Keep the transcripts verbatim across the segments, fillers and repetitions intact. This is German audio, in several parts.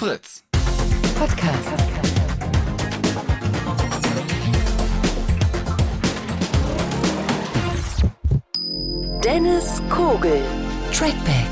Fritz. Podcast. Dennis Kogel. Trackback.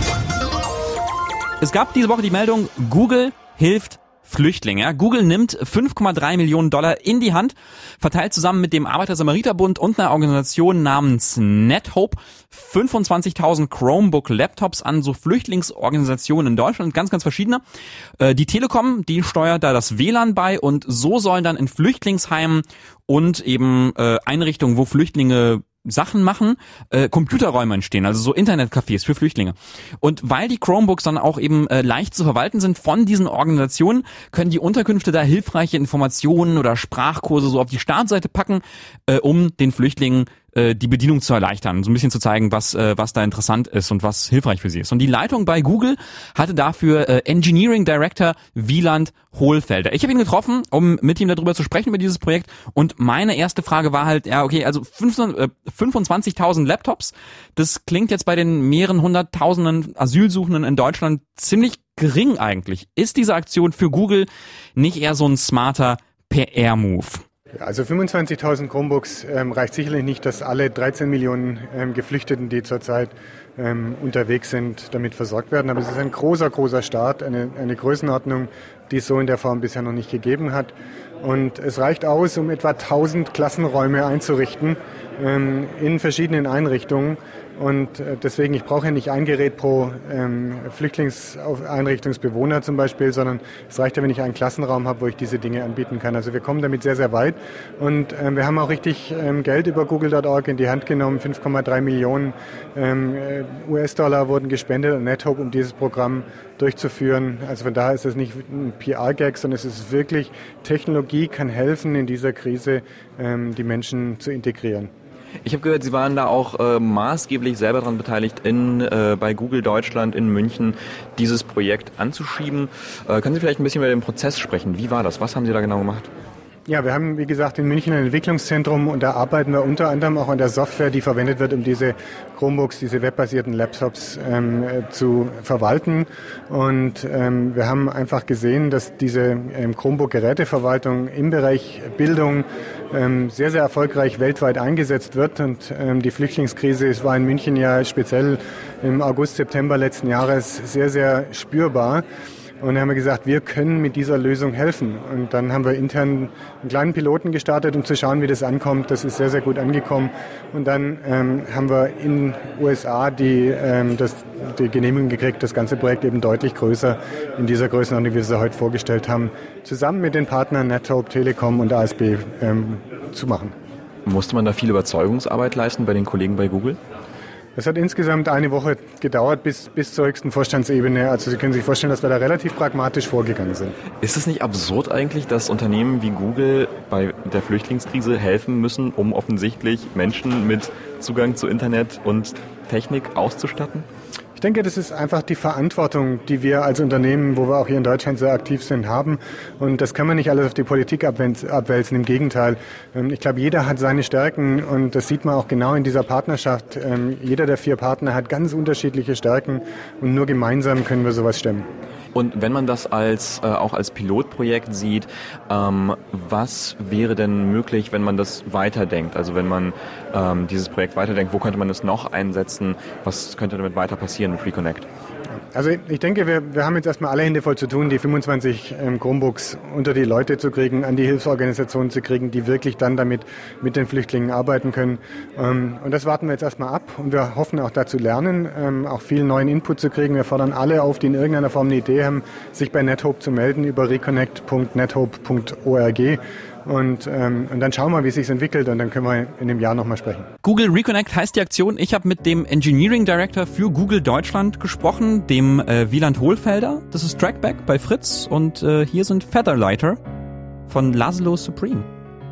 Es gab diese Woche die Meldung, Google hilft Flüchtlinge. Google nimmt fünf Komma drei Millionen Dollar in die Hand, verteilt zusammen mit dem Arbeiter-Samariter-Bund und einer Organisation namens NetHope fünfundzwanzigtausend Chromebook-Laptops an so Flüchtlingsorganisationen in Deutschland, ganz, ganz verschiedene. Äh, die Telekom, die steuert da das W L A N bei und so sollen dann in Flüchtlingsheimen und eben äh, Einrichtungen, wo Flüchtlinge Sachen machen, äh, Computerräume entstehen, also so Internetcafés für Flüchtlinge. Und weil die Chromebooks dann auch eben äh, leicht zu verwalten sind von diesen Organisationen, können die Unterkünfte da hilfreiche Informationen oder Sprachkurse so auf die Startseite packen, äh, um den Flüchtlingen äh, die Bedienung zu erleichtern, so ein bisschen zu zeigen, was äh, was da interessant ist und was hilfreich für sie ist. Und die Leitung bei Google hatte dafür äh, Engineering Director Wieland Hohlfelder. Ich habe ihn getroffen, um mit ihm darüber zu sprechen, über dieses Projekt. Und meine erste Frage war halt, ja okay, also fünfundzwanzigtausend Laptops, das klingt jetzt bei den mehreren hunderttausenden Asylsuchenden in Deutschland ziemlich gering eigentlich. Ist diese Aktion für Google nicht eher so ein smarter P R-Move? Ja, also fünfundzwanzigtausend Chromebooks ähm, reicht sicherlich nicht, dass alle dreizehn Millionen ähm, Geflüchteten, die zurzeit ähm, unterwegs sind, damit versorgt werden. Aber es ist ein großer, großer Start, eine, eine Größenordnung, die es so in der Form bisher noch nicht gegeben hat. Und es reicht aus, um etwa tausend Klassenräume einzurichten ähm, in verschiedenen Einrichtungen. Und äh, deswegen, ich brauche ja nicht ein Gerät pro ähm, Flüchtlingseinrichtungsbewohner zum Beispiel, sondern es reicht ja, wenn ich einen Klassenraum habe, wo ich diese Dinge anbieten kann. Also wir kommen damit sehr, sehr weit. Und ähm, wir haben auch richtig ähm, Geld über Google Punkt org in die Hand genommen. fünf Komma drei Millionen ähm, U S-Dollar wurden gespendet an NetHope, um dieses Programm durchzuführen. Also von daher ist es nicht ein P R-Gag, sondern es ist wirklich, Technologie kann helfen, in dieser Krise ähm, die Menschen zu integrieren. Ich habe gehört, Sie waren da auch äh, maßgeblich selber daran beteiligt, in, äh, bei Google Deutschland in München dieses Projekt anzuschieben. Äh, können Sie vielleicht ein bisschen über den Prozess sprechen? Wie war das? Was haben Sie da genau gemacht? Ja, wir haben, wie gesagt, in München ein Entwicklungszentrum und da arbeiten wir unter anderem auch an der Software, die verwendet wird, um diese Chromebooks, diese webbasierten Laptops ähm, zu verwalten. Und ähm, wir haben einfach gesehen, dass diese ähm, Chromebook-Geräteverwaltung im Bereich Bildung ähm, sehr, sehr erfolgreich weltweit eingesetzt wird. Und ähm, die Flüchtlingskrise, es war in München ja speziell im August, September letzten Jahres sehr, sehr spürbar. Und dann haben wir gesagt, wir können mit dieser Lösung helfen. Und dann haben wir intern einen kleinen Piloten gestartet, um zu schauen, wie das ankommt. Das ist sehr, sehr gut angekommen. Und dann ähm, haben wir in U S A die, ähm, das, die Genehmigung gekriegt, das ganze Projekt eben deutlich größer in dieser Größenordnung, wie wir es heute vorgestellt haben, zusammen mit den Partnern NetHope, Telekom und A S B ähm, zu machen. Musste man da viel Überzeugungsarbeit leisten bei den Kollegen bei Google? Es hat insgesamt eine Woche gedauert bis, bis zur höchsten Vorstandsebene. Also Sie können sich vorstellen, dass wir da relativ pragmatisch vorgegangen sind. Ist es nicht absurd eigentlich, dass Unternehmen wie Google bei der Flüchtlingskrise helfen müssen, um offensichtlich Menschen mit Zugang zu Internet und Technik auszustatten? Ich denke, das ist einfach die Verantwortung, die wir als Unternehmen, wo wir auch hier in Deutschland sehr aktiv sind, haben. Und das kann man nicht alles auf die Politik abwälzen. Im Gegenteil. Ich glaube, jeder hat seine Stärken und das sieht man auch genau in dieser Partnerschaft. Jeder der vier Partner hat ganz unterschiedliche Stärken und nur gemeinsam können wir sowas stemmen. Und wenn man das als äh, auch als Pilotprojekt sieht, ähm, was wäre denn möglich, wenn man das weiterdenkt? Also wenn man ähm, dieses Projekt weiterdenkt, wo könnte man es noch einsetzen? Was könnte damit weiter passieren mit Reconnect? Also ich denke, wir, wir haben jetzt erstmal alle Hände voll zu tun, die fünfundzwanzig ähm, Chromebooks unter die Leute zu kriegen, an die Hilfsorganisationen zu kriegen, die wirklich dann damit mit den Flüchtlingen arbeiten können. Ähm, und das warten wir jetzt erstmal ab und wir hoffen auch dazu lernen, ähm, auch viel neuen Input zu kriegen. Wir fordern alle auf, die in irgendeiner Form eine Idee haben, sich bei NetHope zu melden über reconnect punkt nethope punkt org. Und, ähm, und dann schauen wir, wie es sich entwickelt und dann können wir in dem Jahr nochmal sprechen. Google Reconnect heißt die Aktion. Ich habe mit dem Engineering Director für Google Deutschland gesprochen, dem äh, Wieland Hohlfelder. Das ist Trackback bei Fritz und äh, hier sind Featherlighter von Laszlo Supreme.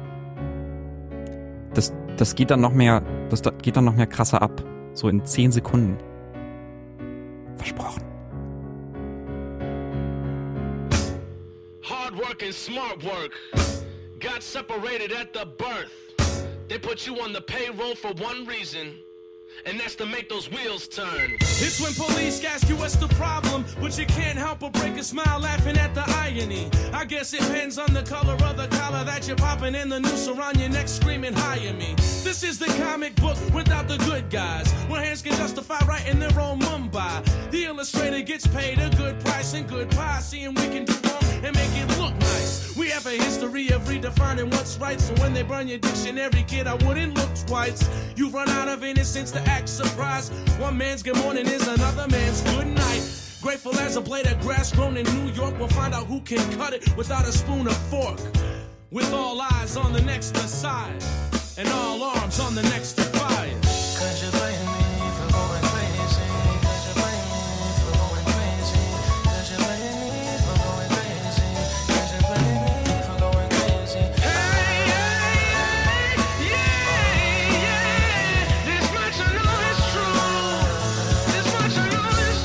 Das, das geht dann noch mehr, das geht dann noch mehr krasser ab. So in zehn Sekunden. Versprochen. Hard work and smart work got separated at the birth. They put you on the payroll for one reason, and that's to make those wheels turn. It's when police ask you what's the problem, but you can't help but break a smile laughing at the irony. I guess it depends on the color of the collar that you're popping and the noose around your neck screaming, hire me. This is the comic book without the good guys, where hands can justify writing their own Mumbai. The illustrator gets paid a good price and good pie, seeing we can do wrong and make it look nice. We have a history of redefining what's right, so when they burn your dictionary, kid, I wouldn't look twice. You run out of innocence to act surprised. One man's good morning is another man's good night. Grateful as a blade of grass grown in New York, we'll find out who can cut it without a spoon or fork. With all eyes on the next to side, and all arms on the next to fire. Could you blame me for going crazy? Could you blame me for going crazy? Could you blame me for going crazy? Could you blame me for going crazy? Hey, yeah, yeah, yeah. This much I know is true. This much I know is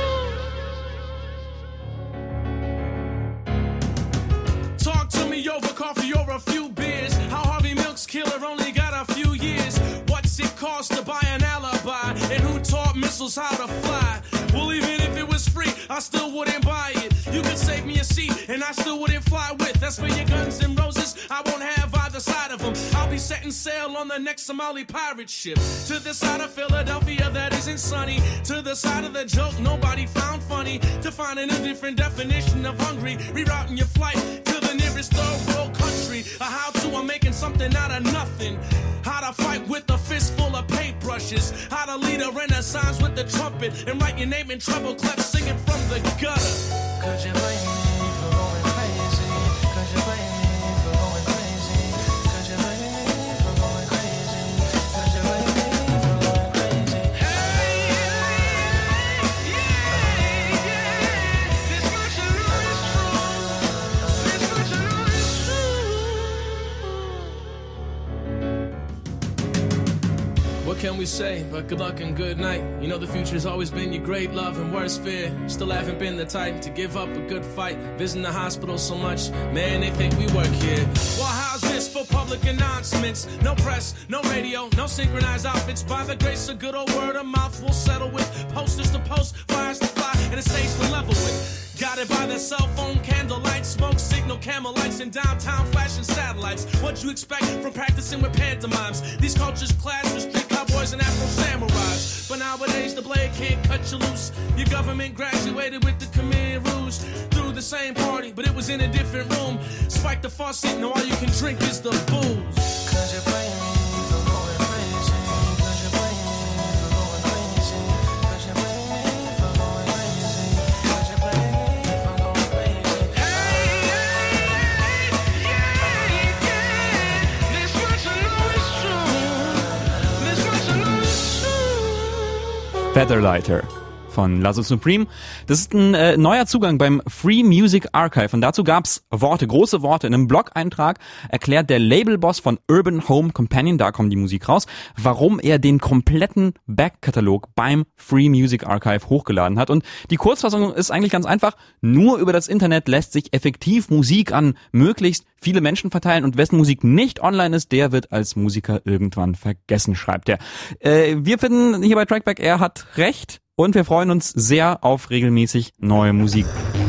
true. Talk to me over coffee or a few beers. How Harvey Milk's killer only got a few years. What's it cost to buy an alibi? And who taught missiles how to fly? Well, even if it was free, I still wouldn't buy it. You could save me a seat, and I still wouldn't fly with. That's for your Guns and Roses, I won't have either side of them. I'll be setting sail on the next Somali pirate ship. To the side of Philadelphia that isn't sunny. To the side of the joke nobody found funny. To finding a different definition of hungry. Rerouting your flight to the nearest third world country. A how-to on making something out of nothing. How to fight with a fist full of paintbrushes. How to lead a renaissance with the trumpet. And write your name in treble clef singing from the gutter. Could you blame me for going crazy? Could you blame me for going crazy? Could you blame me for going crazy? Could you blame me for going crazy? Hey, yeah, yeah, yeah. This much I know is true. This much I know is true. What can we say but good luck and good night? You know the future's always been your great love and worst fear. Still haven't been the type to give up a good fight. Visiting the hospital so much, man, they think we work here. Well, how's this for public announcements? No press, no radio, no synchronized outfits. By the grace of good old word of mouth, we'll settle with posters to post, flyers to fly, and a stage to level with. Guided by the cell phone, candlelight, smoke signal, camel lights, and downtown flashing satellites. What you expect from practicing with pantomimes? These cultures clash with street cowboys and Afro samurais. But nowadays the blade can't cut you loose. Your government graduated with the Khmer Rouge. Through the same party, but it was in a different room. Spike the faucet, now all you can drink is the booze. Could you blame me for going crazy? Could you blame me for going crazy? Could you blame me for going crazy? Could you blame me for going crazy? Hey, yeah, yeah, yeah. This much I know is true. This much I know is true. Featherlighter von Lazo Supreme. Das ist ein äh, neuer Zugang beim Free Music Archive und dazu gab's Worte, große Worte. In einem Blog-Eintrag erklärt der Labelboss von Urban Home Companion, da kommt die Musik raus, warum er den kompletten Backkatalog beim Free Music Archive hochgeladen hat. Und die Kurzfassung ist eigentlich ganz einfach. Nur über das Internet lässt sich effektiv Musik an möglichst viele Menschen verteilen und wessen Musik nicht online ist, der wird als Musiker irgendwann vergessen, schreibt er. Äh, wir finden hier bei Trackback, er hat recht. Und wir freuen uns sehr auf regelmäßig neue Musik.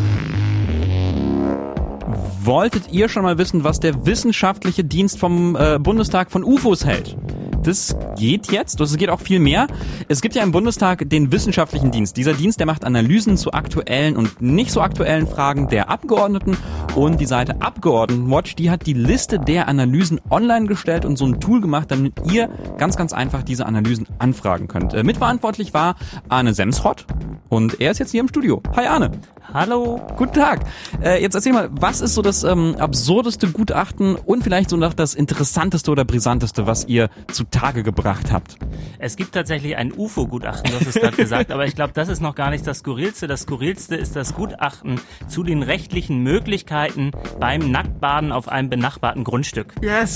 Wolltet ihr schon mal wissen, was der wissenschaftliche Dienst vom äh, Bundestag von U F Os hält? Das geht jetzt, das geht auch viel mehr. Es gibt ja im Bundestag den wissenschaftlichen Dienst. Dieser Dienst, der macht Analysen zu aktuellen und nicht so aktuellen Fragen der Abgeordneten. Und die Seite Abgeordnetenwatch, die hat die Liste der Analysen online gestellt und so ein Tool gemacht, damit ihr ganz, ganz einfach diese Analysen anfragen könnt. Äh, mitverantwortlich war Arne Semsrott und er ist jetzt hier im Studio. Hi Arne. Hallo. Guten Tag. Äh, jetzt erzähl mal, was ist so das ähm, absurdeste Gutachten und vielleicht so noch das interessanteste oder brisanteste, was ihr zutage gebracht habt? Es gibt tatsächlich ein U F O-Gutachten, du hast es gerade gesagt, aber ich glaube, das ist noch gar nicht das Skurrilste. Das Skurrilste ist das Gutachten zu den rechtlichen Möglichkeiten beim Nacktbaden auf einem benachbarten Grundstück. Yes!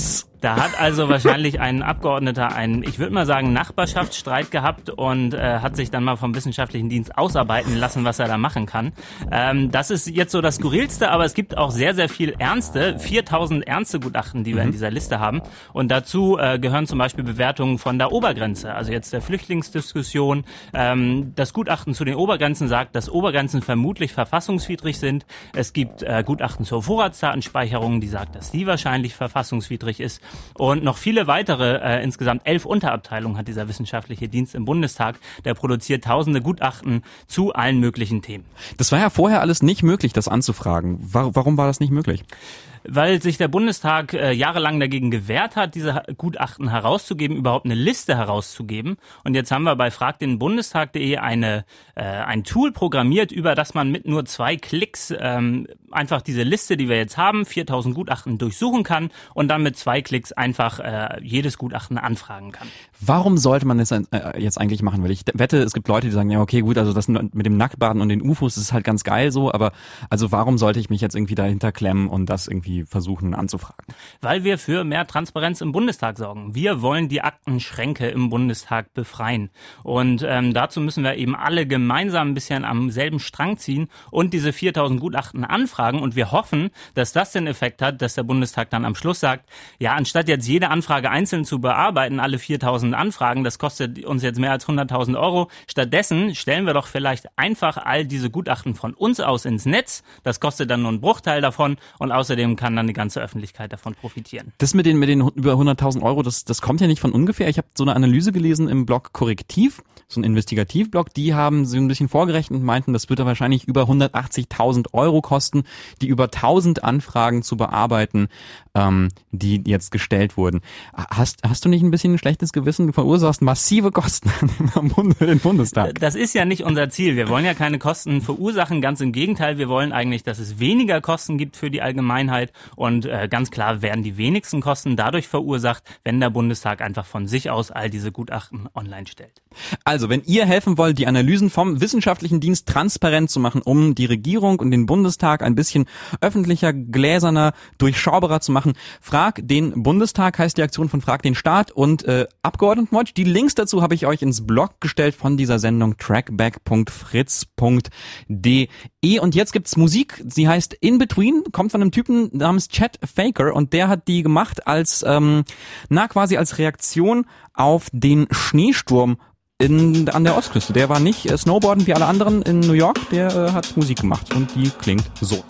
Da hat also wahrscheinlich ein Abgeordneter einen, ich würde mal sagen, Nachbarschaftsstreit gehabt und äh, hat sich dann mal vom wissenschaftlichen Dienst ausarbeiten lassen, was er da machen kann. Ähm, das ist jetzt so das Skurrilste, aber es gibt auch sehr, sehr viel ernste, viertausend ernste Gutachten, die wir Mhm. in dieser Liste haben. Und dazu äh, gehören zum Beispiel Bewertungen von der Obergrenze, also jetzt der Flüchtlingsdiskussion. Ähm, das Gutachten zu den Obergrenzen sagt, dass Obergrenzen vermutlich verfassungswidrig sind. Es gibt äh, Gutachten zur Vorratsdatenspeicherung, die sagt, dass die wahrscheinlich verfassungswidrig ist. Und noch viele weitere, äh, insgesamt elf Unterabteilungen hat dieser wissenschaftliche Dienst im Bundestag. Der produziert tausende Gutachten zu allen möglichen Themen. Das war ja vorher alles nicht möglich, das anzufragen. Wa- Warum war das nicht möglich? Weil sich der Bundestag äh, jahrelang dagegen gewehrt hat, diese Gutachten herauszugeben, überhaupt eine Liste herauszugeben. Und jetzt haben wir bei frag den bundestag punkt de eine äh, ein Tool programmiert, über das man mit nur zwei Klicks ähm, einfach diese Liste, die wir jetzt haben, viertausend Gutachten durchsuchen kann und dann mit zwei Klicks einfach äh, jedes Gutachten anfragen kann. Warum sollte man das äh, jetzt eigentlich machen? Weil ich wette, es gibt Leute, die sagen, ja okay, gut, also das mit dem Nacktbaden und den U F Os, das ist halt ganz geil so, aber also warum sollte ich mich jetzt irgendwie dahinter klemmen und das irgendwie versuchen anzufragen? Weil wir für mehr Transparenz im Bundestag sorgen. Wir wollen die Aktenschränke im Bundestag befreien. Und ähm, dazu müssen wir eben alle gemeinsam ein bisschen am selben Strang ziehen und diese viertausend Gutachten anfragen. Und wir hoffen, dass das den Effekt hat, dass der Bundestag dann am Schluss sagt, ja, anstatt jetzt jede Anfrage einzeln zu bearbeiten, alle viertausend Anfragen, das kostet uns jetzt mehr als hunderttausend Euro. Stattdessen stellen wir doch vielleicht einfach all diese Gutachten von uns aus ins Netz. Das kostet dann nur einen Bruchteil davon und außerdem kann dann die ganze Öffentlichkeit davon profitieren. Das mit den mit den über hunderttausend Euro, das das kommt ja nicht von ungefähr. Ich habe so eine Analyse gelesen im Blog Korrektiv, so ein Investigativblog. Die haben so ein bisschen vorgerechnet und meinten, das wird da wahrscheinlich über hundertachtzigtausend Euro kosten, die über tausend Anfragen zu bearbeiten, ähm, die jetzt gestellt wurden. Hast hast du nicht ein bisschen ein schlechtes Gewissen? Du verursachst massive Kosten im Bund- im Bundestag. Das ist ja nicht unser Ziel. Wir wollen ja keine Kosten verursachen. Ganz im Gegenteil. Wir wollen eigentlich, dass es weniger Kosten gibt für die Allgemeinheit. Und äh, ganz klar werden die wenigsten Kosten dadurch verursacht, wenn der Bundestag einfach von sich aus all diese Gutachten online stellt. Also, wenn ihr helfen wollt, die Analysen vom wissenschaftlichen Dienst transparent zu machen, um die Regierung und den Bundestag ein bisschen öffentlicher, gläserner, durchschaubarer zu machen, frag den Bundestag, heißt die Aktion von Frag den Staat und äh, Abgeordnetenwatch. Die Links dazu habe ich euch ins Blog gestellt von dieser Sendung trackback punkt fritz punkt de. Und jetzt gibt's Musik, sie heißt In Between, kommt von einem Typen namens Chet Faker und der hat die gemacht als, ähm, na quasi als Reaktion auf den Schneesturm in, an der Ostküste. Der war nicht äh, Snowboarden wie alle anderen in New York, der äh, hat Musik gemacht und die klingt so.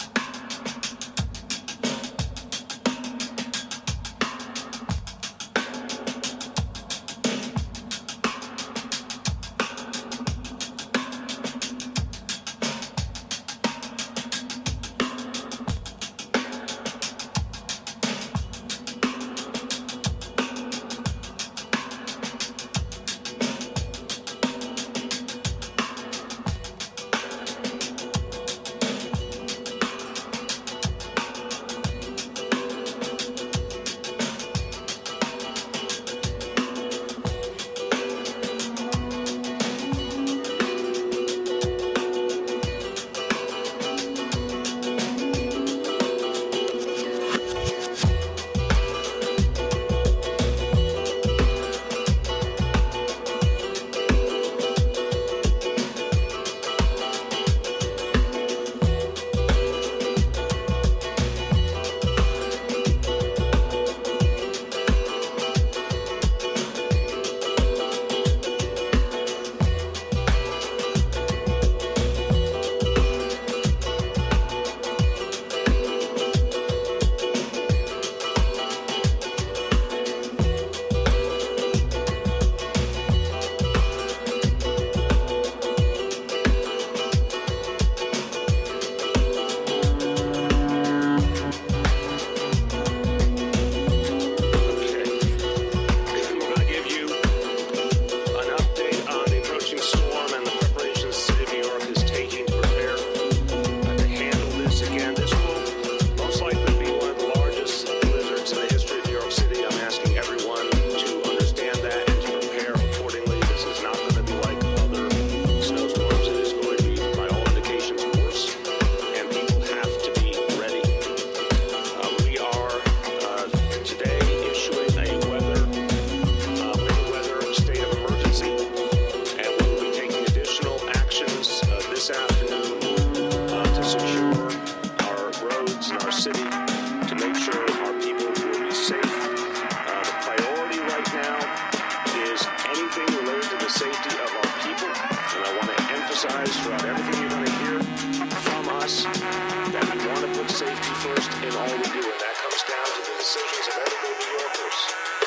emphasize throughout everything you're going to hear from us that we want to put safety first in all we do, and that comes down to the decisions of everyday New Yorkers.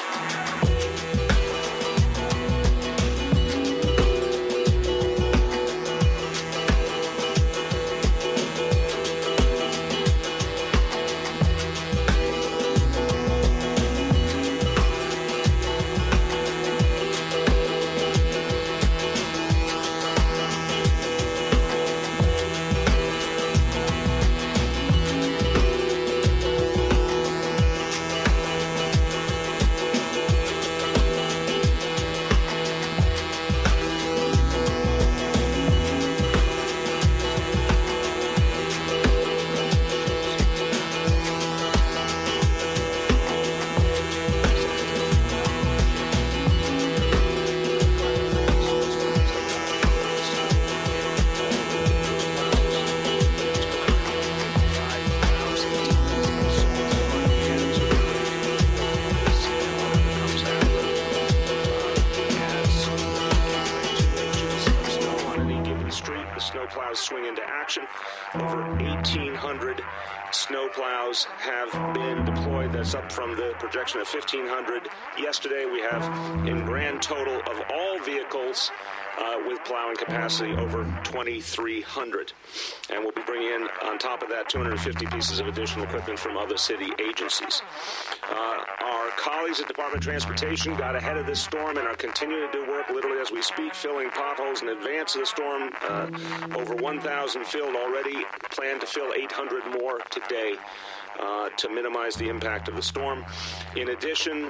Swing into action. Over eighteen hundred snowplows have been deployed. That's up from the projection of fifteen hundred. Yesterday we have, in grand total of all vehicles uh, with plowing capacity, over twenty-three hundred. And we'll be bringing in, on top of that, two hundred fifty pieces of additional equipment from other city agencies. Uh, our colleagues at Department of Transportation got ahead of this storm and are continuing to do work literally as we speak, filling potholes in advance of the storm. Uh, over one thousand filled already, plan to fill eight hundred more today uh, to minimize the impact of the storm. In addition,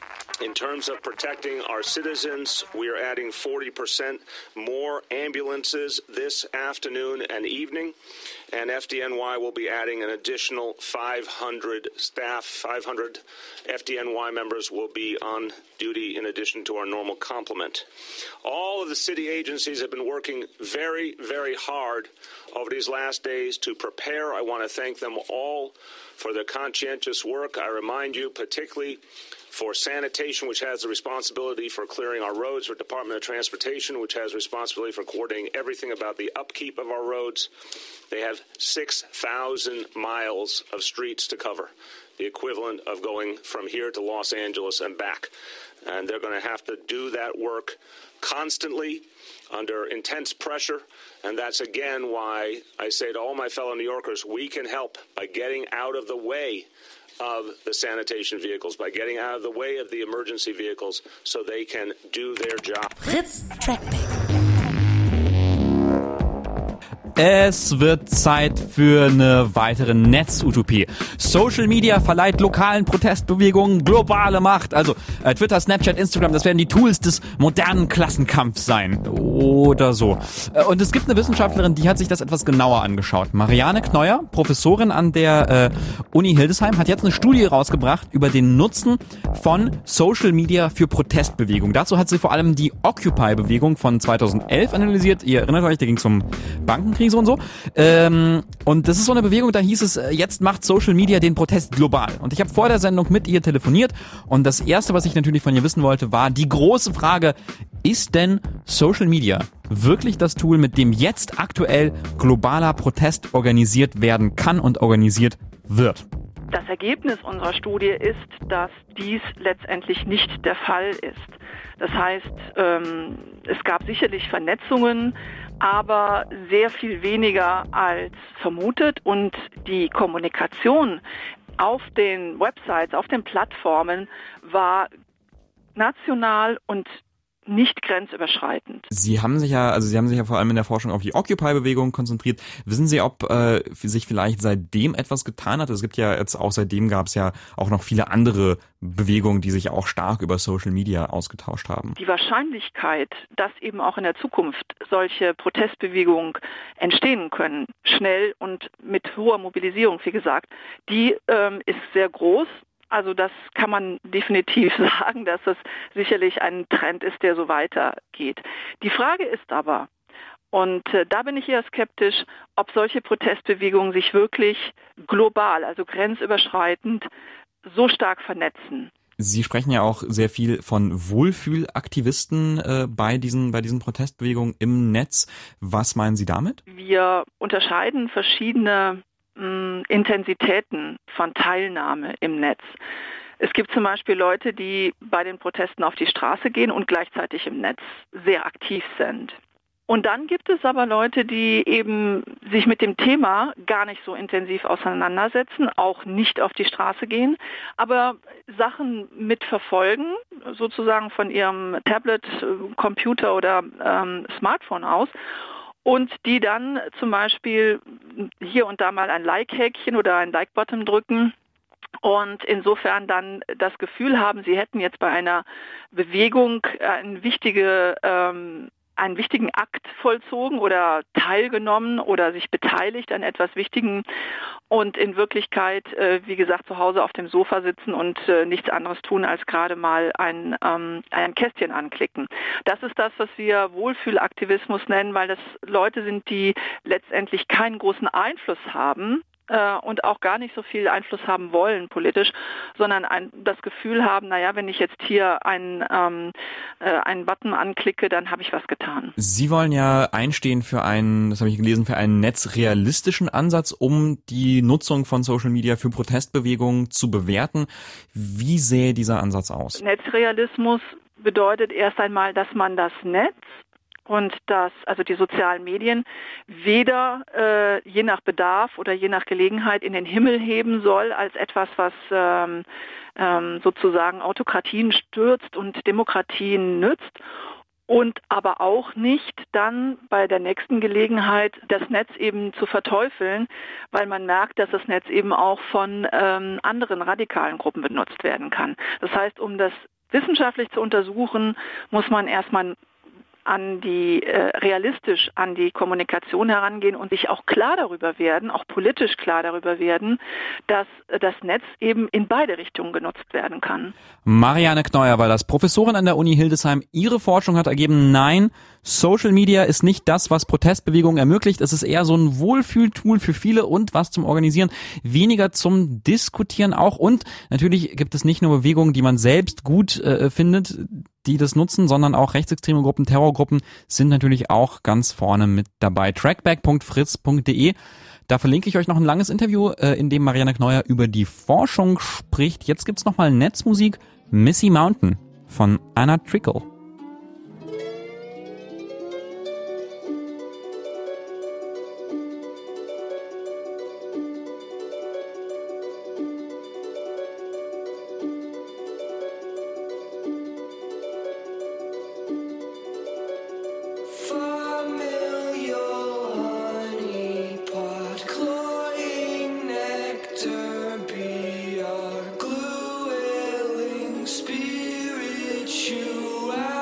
in terms of protecting our citizens, we are adding forty percent more ambulances this afternoon and evening, and F D N Y will be adding an additional five hundred staff. five hundred F D N Y members will be on duty in addition to our normal complement. All of the city agencies have been working very, very hard over these last days to prepare. I want to thank them all for their conscientious work. I remind you, particularly for sanitation, which has the responsibility for clearing our roads, for Department of Transportation, which has responsibility for coordinating everything about the upkeep of our roads. They have six thousand miles of streets to cover, the equivalent of going from here to Los Angeles and back. And they're going to have to do that work constantly under intense pressure. And that's, again, why I say to all my fellow New Yorkers, we can help by getting out of the way of the sanitation vehicles, by getting out of the way of the emergency vehicles so they can do their job. Fritz Trackback. Es wird Zeit für eine weitere Netzutopie. Social Media verleiht lokalen Protestbewegungen globale Macht. Also äh, Twitter, Snapchat, Instagram, das werden die Tools des modernen Klassenkampfs sein. Oder so. Äh, und es gibt eine Wissenschaftlerin, die hat sich das etwas genauer angeschaut. Marianne Kneuer, Professorin an der äh, Uni Hildesheim, hat jetzt eine Studie rausgebracht über den Nutzen von Social Media für Protestbewegungen. Dazu hat sie vor allem die Occupy-Bewegung von zweitausendelf analysiert. Ihr erinnert euch, da ging es um Bankenkrieg und so. Ähm, und das ist so eine Bewegung, da hieß es, jetzt macht Social Media den Protest global. Und ich habe vor der Sendung mit ihr telefoniert und das Erste, was ich natürlich von ihr wissen wollte, war die große Frage, ist denn Social Media wirklich das Tool, mit dem jetzt aktuell globaler Protest organisiert werden kann und organisiert wird? Das Ergebnis unserer Studie ist, dass dies letztendlich nicht der Fall ist. Das heißt, ähm, es gab sicherlich Vernetzungen, aber sehr viel weniger als vermutet, und die Kommunikation auf den Websites, auf den Plattformen war national und nicht grenzüberschreitend. Sie haben sich ja, also Sie haben sich ja vor allem in der Forschung auf die Occupy-Bewegung konzentriert. Wissen Sie, ob äh, sich vielleicht seitdem etwas getan hat? Es gibt ja jetzt auch seitdem gab es ja auch noch viele andere Bewegungen, die sich auch stark über Social Media ausgetauscht haben. Die Wahrscheinlichkeit, dass eben auch in der Zukunft solche Protestbewegungen entstehen können, schnell und mit hoher Mobilisierung, wie gesagt, die ähm, ist sehr groß. Also das kann man definitiv sagen, dass das sicherlich ein Trend ist, der so weitergeht. Die Frage ist aber, und äh, da bin ich eher skeptisch, ob solche Protestbewegungen sich wirklich global, also grenzüberschreitend, so stark vernetzen. Sie sprechen ja auch sehr viel von Wohlfühlaktivisten äh, bei diesen bei diesen Protestbewegungen im Netz. Was meinen Sie damit? Wir unterscheiden verschiedene mh, Intensitäten von Teilnahme im Netz. Es gibt zum Beispiel Leute, die bei den Protesten auf die Straße gehen und gleichzeitig im Netz sehr aktiv sind. Und dann gibt es aber Leute, die eben sich mit dem Thema gar nicht so intensiv auseinandersetzen, auch nicht auf die Straße gehen, aber Sachen mitverfolgen, sozusagen von ihrem Tablet, Computer oder ähm, Smartphone aus. Und die dann zum Beispiel hier und da mal ein Like-Häkchen oder ein Like-Button drücken und insofern dann das Gefühl haben, sie hätten jetzt bei einer Bewegung eine wichtige ähm, einen wichtigen Akt vollzogen oder teilgenommen oder sich beteiligt an etwas Wichtigem und in Wirklichkeit, äh, wie gesagt, zu Hause auf dem Sofa sitzen und äh, nichts anderes tun, als gerade mal ein, ähm, ein Kästchen anklicken. Das ist das, was wir Wohlfühlaktivismus nennen, weil das Leute sind, die letztendlich keinen großen Einfluss haben äh, und auch gar nicht so viel Einfluss haben wollen politisch, sondern ein, das Gefühl haben, naja, wenn ich jetzt hier einen, ähm, äh, einen Button anklicke, dann habe ich was getan. Sie wollen ja einstehen für einen, das habe ich gelesen, für einen netzrealistischen Ansatz, um die Nutzung von Social Media für Protestbewegungen zu bewerten. Wie sähe dieser Ansatz aus? Netzrealismus bedeutet erst einmal, dass man das Netz und das, also die sozialen Medien, weder äh, je nach Bedarf oder je nach Gelegenheit in den Himmel heben soll als etwas, was ähm, ähm, sozusagen Autokratien stürzt und Demokratien nützt. Und aber auch nicht dann bei der nächsten Gelegenheit das Netz eben zu verteufeln, weil man merkt, dass das Netz eben auch von ähm, anderen radikalen Gruppen benutzt werden kann. Das heißt, um das wissenschaftlich zu untersuchen, muss man erstmal an die äh, realistisch an die Kommunikation herangehen und sich auch klar darüber werden, auch politisch klar darüber werden, dass äh, das Netz eben in beide Richtungen genutzt werden kann. Marianne Kneuer war das, Professorin an der Uni Hildesheim. Ihre Forschung hat ergeben, nein, Social Media ist nicht das, was Protestbewegungen ermöglicht. Es ist eher so ein Wohlfühltool für viele und was zum Organisieren, weniger zum Diskutieren auch. Und natürlich gibt es nicht nur Bewegungen, die man selbst gut äh, findet, die das nutzen, sondern auch rechtsextreme Gruppen, Terrorgruppen sind natürlich auch ganz vorne mit dabei. trackback punkt fritz punkt de. Da verlinke ich euch noch ein langes Interview, äh, in dem Marianne Kneuer über die Forschung spricht. Jetzt gibt's nochmal Netzmusik, Missy Mountain von Anna Trickle. Spirituality.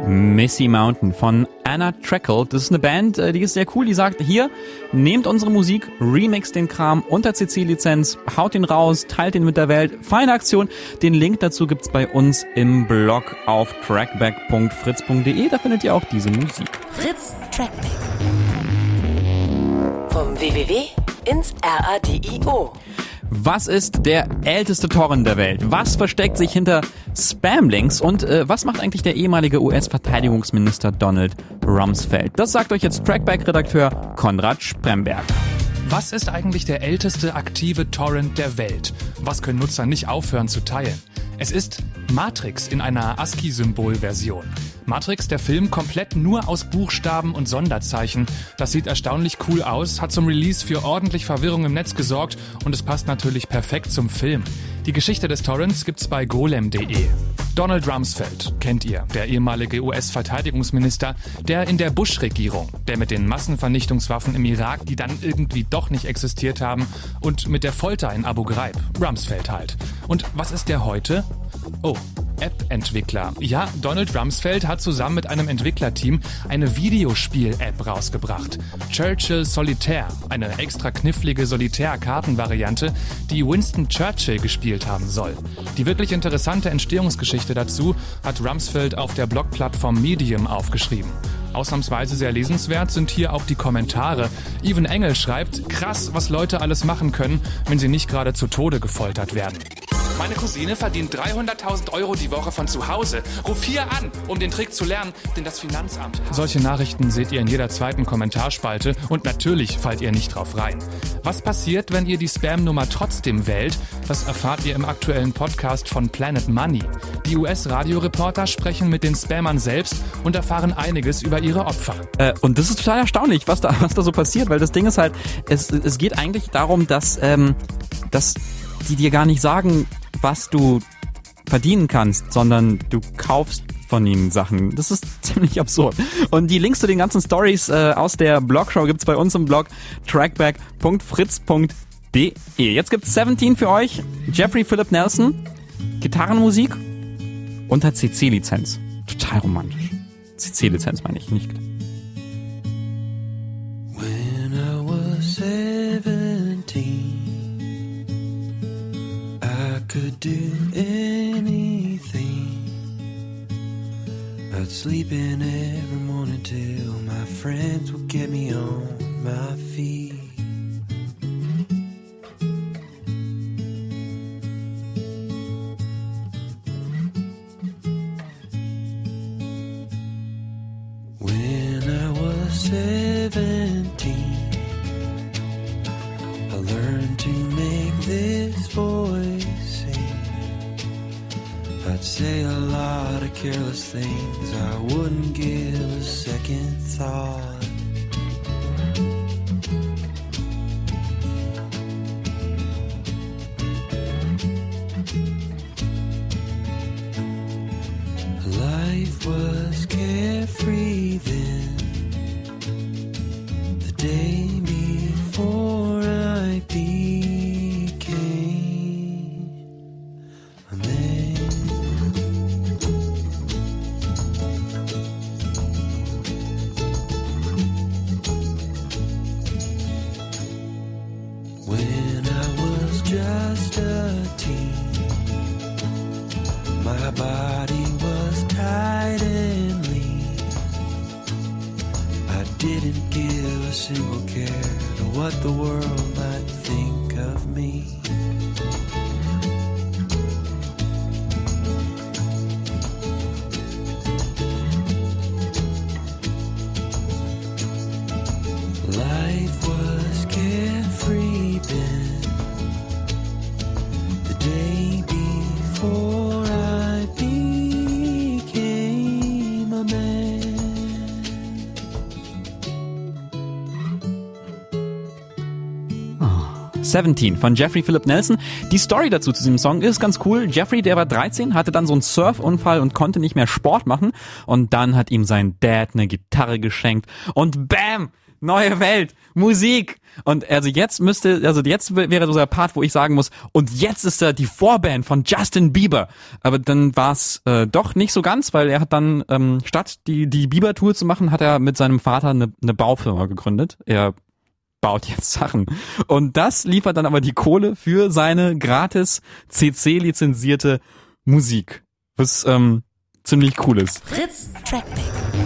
Missy Mountain von Anna Treckle. Das ist eine Band, die ist sehr cool. Die sagt, hier, nehmt unsere Musik, remixt den Kram unter C C-Lizenz, haut den raus, teilt den mit der Welt. Feine Aktion. Den Link dazu gibt's bei uns im Blog auf trackback punkt fritz punkt de. Da findet ihr auch diese Musik. Fritz Trackback. Vom W W W ins R A D I O. Was ist der älteste Torrent der Welt? Was versteckt sich hinter Spamlinks? Und äh, was macht eigentlich der ehemalige U S-Verteidigungsminister Donald Rumsfeld? Das sagt euch jetzt Trackback-Redakteur Konrad Spremberg. Was ist eigentlich der älteste aktive Torrent der Welt? Was können Nutzer nicht aufhören zu teilen? Es ist Matrix in einer ASCII-Symbol-Version. Matrix, der Film, komplett nur aus Buchstaben und Sonderzeichen. Das sieht erstaunlich cool aus, hat zum Release für ordentlich Verwirrung im Netz gesorgt und es passt natürlich perfekt zum Film. Die Geschichte des Torrents gibt's bei golem punkt de. Donald Rumsfeld kennt ihr, der ehemalige U S-Verteidigungsminister, der in der Bush-Regierung, der mit den Massenvernichtungswaffen im Irak, die dann irgendwie doch nicht existiert haben, und mit der Folter in Abu Ghraib, Rumsfeld halt. Und was ist der heute? Oh, App-Entwickler. Ja, Donald Rumsfeld hat zusammen mit einem Entwicklerteam eine Videospiel-App rausgebracht. Churchill Solitaire, eine extra knifflige Solitär-Kartenvariante, die Winston Churchill gespielt haben soll. Die wirklich interessante Entstehungsgeschichte dazu hat Rumsfeld auf der Blogplattform Medium aufgeschrieben. Ausnahmsweise sehr lesenswert sind hier auch die Kommentare. Even Engel schreibt, krass, was Leute alles machen können, wenn sie nicht gerade zu Tode gefoltert werden. Meine Cousine verdient dreihunderttausend Euro die Woche von zu Hause. Ruf hier an, um den Trick zu lernen, denn das Finanzamt... Solche Nachrichten seht ihr in jeder zweiten Kommentarspalte und natürlich fallt ihr nicht drauf rein. Was passiert, wenn ihr die Spam-Nummer trotzdem wählt? Das erfahrt ihr im aktuellen Podcast von Planet Money. Die U S-Radioreporter sprechen mit den Spammern selbst und erfahren einiges über ihre Opfer. Äh, und das ist total erstaunlich, was da, was da so passiert, weil das Ding ist halt, es, es geht eigentlich darum, dass, ähm, dass die dir gar nicht sagen, was du verdienen kannst, sondern du kaufst von ihnen Sachen. Das ist ziemlich absurd. Und die Links zu den ganzen Stories äh, aus der Blogshow gibt's bei uns im Blog trackback punkt fritz punkt de. Jetzt gibt's siebzehn für euch. Jeffrey Philip Nelson, Gitarrenmusik unter C C-Lizenz. Total romantisch. C C-Lizenz meine ich, nicht. When I was seventeen, I could do anything. I'd sleep in every morning till my friends would get me on my feet. When I was seventeen, I learned to make this voice sing. I'd say a lot of careless things I wouldn't give a second thought. Life was carefree then, the day before I became a man. When I was just a teen, my body was tight and lean. I didn't give a single care to what the world might think of me. Life was carefree then, the day before I became a man. siebzehn von Jeffrey Philip Nelson. Die Story dazu zu diesem Song ist ganz cool. Jeffrey, der war dreizehn, hatte dann so einen Surfunfall und konnte nicht mehr Sport machen. Und dann hat ihm sein Dad eine Gitarre geschenkt. Und bam! neue Welt, Musik. Und also jetzt müsste, also jetzt wäre so der Part, wo ich sagen muss, und jetzt ist da die Vorband von Justin Bieber. Aber dann war es äh, doch nicht so ganz, weil er hat dann, ähm, statt die, die Bieber-Tour zu machen, hat er mit seinem Vater eine, eine Baufirma gegründet. Er baut jetzt Sachen. Und das liefert dann aber die Kohle für seine gratis C C-lizenzierte Musik. Was ähm, ziemlich cool ist. Fritz Trackback.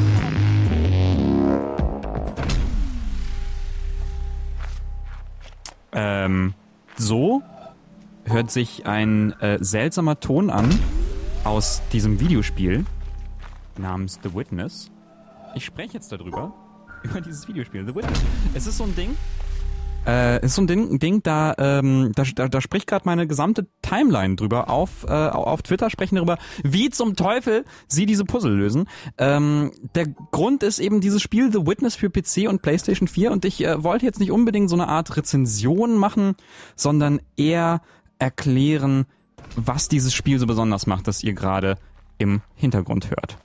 Ähm, so hört sich ein äh, seltsamer Ton an aus diesem Videospiel namens The Witness. Ich spreche jetzt darüber, über dieses Videospiel, The Witness. Es ist so ein Ding, äh, ist so ein Ding, Ding da, ähm, da, da, da spricht gerade meine gesamte Timeline drüber. Auf, äh, auf Twitter sprechen darüber, wie zum Teufel sie diese Puzzle lösen. Ähm, der Grund ist eben dieses Spiel The Witness für P C und PlayStation vier und ich äh, wollte jetzt nicht unbedingt so eine Art Rezension machen, sondern eher erklären, was dieses Spiel so besonders macht, das ihr gerade im Hintergrund hört.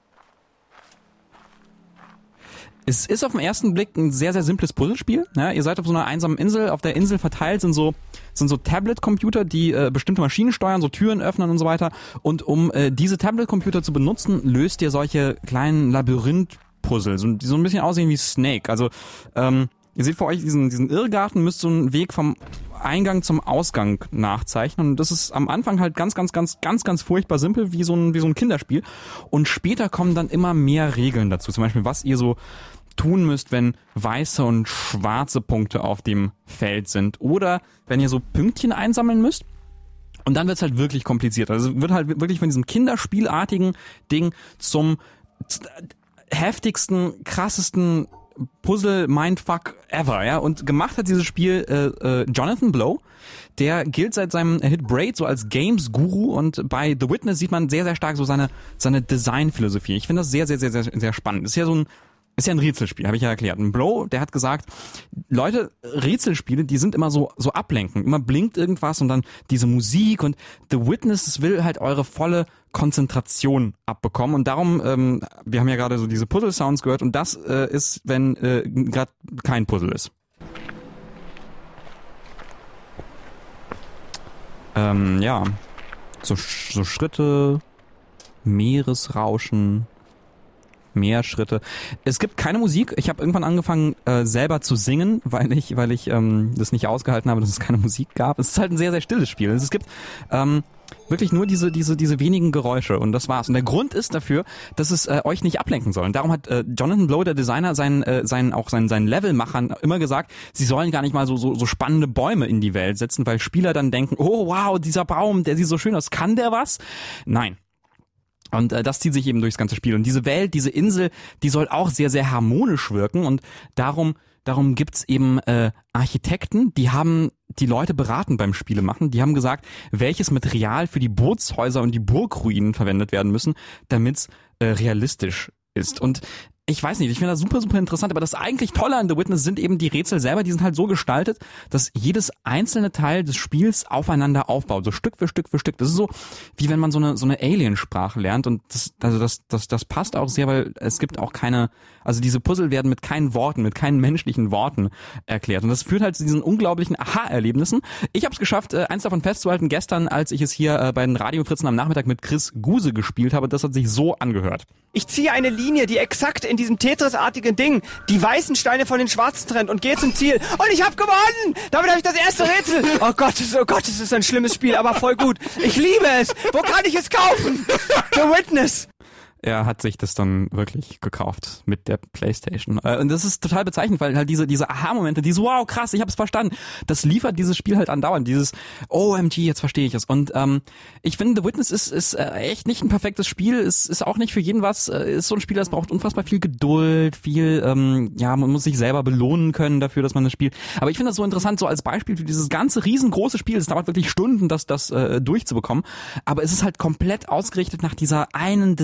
Es ist auf den ersten Blick ein sehr, sehr simples Puzzlespiel. Ja, ihr seid auf so einer einsamen Insel. Auf der Insel verteilt sind so, sind so Tablet-Computer, die äh, bestimmte Maschinen steuern, so Türen öffnen und so weiter. Und um äh, diese Tablet-Computer zu benutzen, löst ihr solche kleinen Labyrinth-Puzzle, so, die so ein bisschen aussehen wie Snake. Also ähm, ihr seht vor euch diesen, diesen Irrgarten, müsst so einen Weg vom Eingang zum Ausgang nachzeichnen. Und das ist am Anfang halt ganz, ganz, ganz, ganz, ganz furchtbar simpel, wie so ein, wie so ein Kinderspiel. Und später kommen dann immer mehr Regeln dazu. Zum Beispiel, was ihr so tun müsst, wenn weiße und schwarze Punkte auf dem Feld sind. Oder wenn ihr so Pünktchen einsammeln müsst. Und dann wird's halt wirklich kompliziert. Also es wird halt wirklich von diesem kinderspielartigen Ding zum heftigsten, krassesten Puzzle-Mindfuck ever, ja. Und gemacht hat dieses Spiel äh, äh, Jonathan Blow. Der gilt seit seinem Hit Braid so als Games-Guru und bei The Witness sieht man sehr, sehr stark so seine seine Design-Philosophie. Ich finde das sehr, sehr, sehr, sehr, sehr spannend. Das ist ja so ein Ist ja ein Rätselspiel, habe ich ja erklärt. Ein Blow, der hat gesagt, Leute, Rätselspiele, die sind immer so so ablenken. Immer blinkt irgendwas und dann diese Musik und The Witness, das will halt eure volle Konzentration abbekommen. Und darum, ähm, wir haben ja gerade so diese Puzzle-Sounds gehört und das äh, ist, wenn äh, gerade kein Puzzle ist. Ähm, ja, so, so Schritte, Meeresrauschen, mehr Schritte. Es gibt keine Musik. Ich habe irgendwann angefangen äh, selber zu singen, weil ich, weil ich ähm, das nicht ausgehalten habe, dass es keine Musik gab. Es ist halt ein sehr, sehr stilles Spiel. Es gibt ähm, wirklich nur diese, diese, diese wenigen Geräusche und das war's. Und der Grund ist dafür, dass es äh, euch nicht ablenken soll. Und darum hat äh, Jonathan Blow, der Designer, seinen, äh, seinen auch seinen, seinen Levelmachern immer gesagt, sie sollen gar nicht mal so, so, so spannende Bäume in die Welt setzen, weil Spieler dann denken, oh wow, dieser Baum, der sieht so schön aus, kann der was? Nein. Und äh, das zieht sich eben durchs ganze Spiel. Und diese Welt, diese Insel, die soll auch sehr, sehr harmonisch wirken. Und darum, darum gibt's eben äh, Architekten, die haben die Leute beraten beim Spielemachen. Die haben gesagt, welches Material für die Bootshäuser und die Burgruinen verwendet werden müssen, damit's äh, realistisch ist. Und ich weiß nicht, ich finde das super, super interessant, aber das eigentlich Tolle an The Witness sind eben die Rätsel selber, die sind halt so gestaltet, dass jedes einzelne Teil des Spiels aufeinander aufbaut, so Stück für Stück für Stück. Das ist so, wie wenn man so eine so eine Aliensprache lernt und das, also das, das, das passt auch sehr, weil es gibt auch keine, also diese Puzzle werden mit keinen Worten, mit keinen menschlichen Worten erklärt und das führt halt zu diesen unglaublichen Aha-Erlebnissen. Ich habe es geschafft, eins davon festzuhalten gestern, als ich es hier bei den Radiofritzen am Nachmittag mit Chris Guse gespielt habe. Das hat sich so angehört. Ich ziehe eine Linie, die exakt in diesem Tetris-artigen Ding die weißen Steine von den schwarzen trennt und gehe zum Ziel. Und ich habe gewonnen! Damit habe ich das erste Rätsel. Oh Gott, oh Gott, es ist ein schlimmes Spiel, aber voll gut. Ich liebe es. Wo kann ich es kaufen? The Witness. Er hat sich das dann wirklich gekauft mit der PlayStation. Und das ist total bezeichnend, weil halt diese diese Aha-Momente, diese wow, krass, ich hab's verstanden, das liefert dieses Spiel halt andauernd. Dieses O M G, jetzt verstehe ich es. Und ähm, ich finde, The Witness ist ist äh, echt nicht ein perfektes Spiel. Es ist auch nicht für jeden was. Äh, ist so ein Spiel, das braucht unfassbar viel Geduld, viel, ähm, ja, man muss sich selber belohnen können dafür, dass man das spielt. Aber ich finde das so interessant, so als Beispiel für dieses ganze riesengroße Spiel. Es dauert wirklich Stunden, das das äh, durchzubekommen. Aber es ist halt komplett ausgerichtet nach dieser einen Design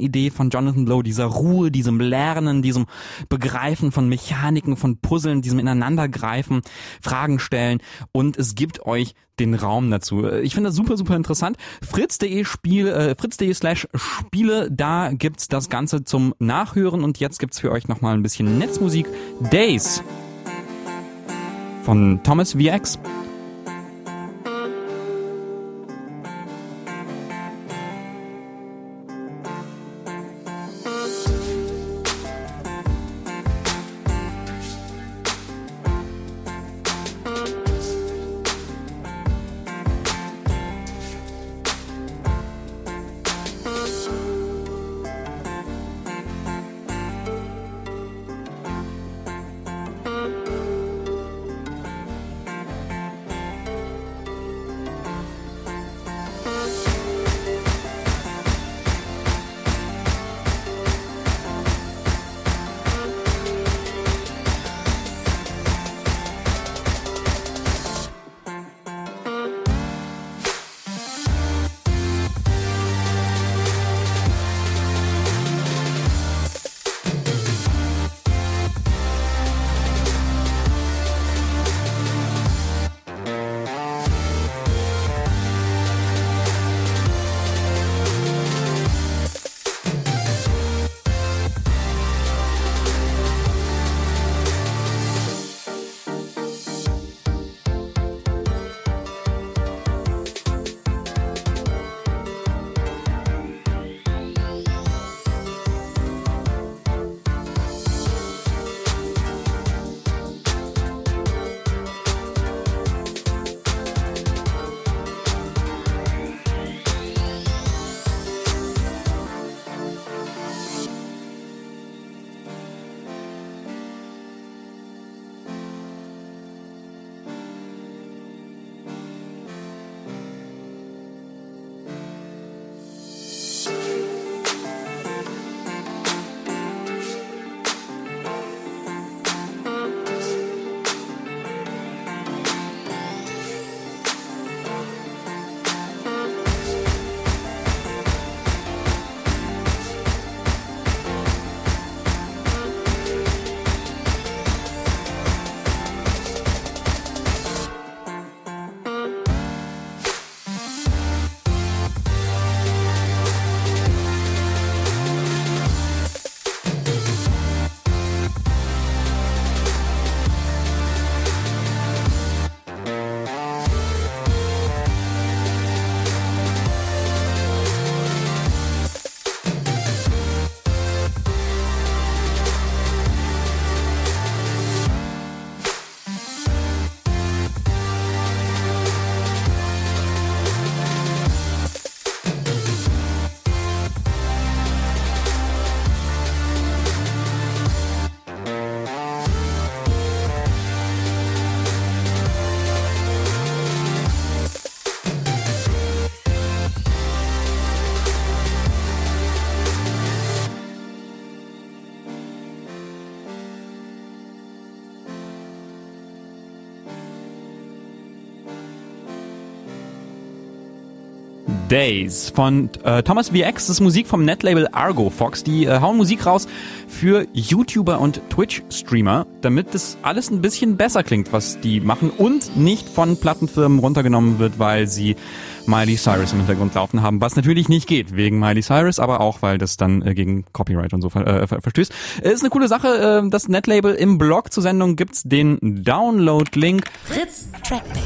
Idee von Jonathan Blow, dieser Ruhe, diesem Lernen, diesem Begreifen von Mechaniken, von Puzzeln, diesem Ineinandergreifen, Fragen stellen und es gibt euch den Raum dazu. Ich finde das super, super interessant. Fritz.de Spiel, äh, Fritz.de slash Spiele, da gibt's das Ganze zum Nachhören und jetzt gibt's für euch nochmal ein bisschen Netzmusik. Days von Thomas V X. Days von äh, Thomas V X. Das ist Musik vom Netlabel Argo Fox. Die äh, hauen Musik raus für YouTuber und Twitch-Streamer, damit das alles ein bisschen besser klingt, was die machen und nicht von Plattenfirmen runtergenommen wird, weil sie Miley Cyrus im Hintergrund laufen haben, was natürlich nicht geht, wegen Miley Cyrus, aber auch, weil das dann äh, gegen Copyright und so ver äh, ver verstößt. Äh, ist eine coole Sache, äh, das Netlabel im Blog zur Sendung gibt's den Download-Link. Fritz Trackback.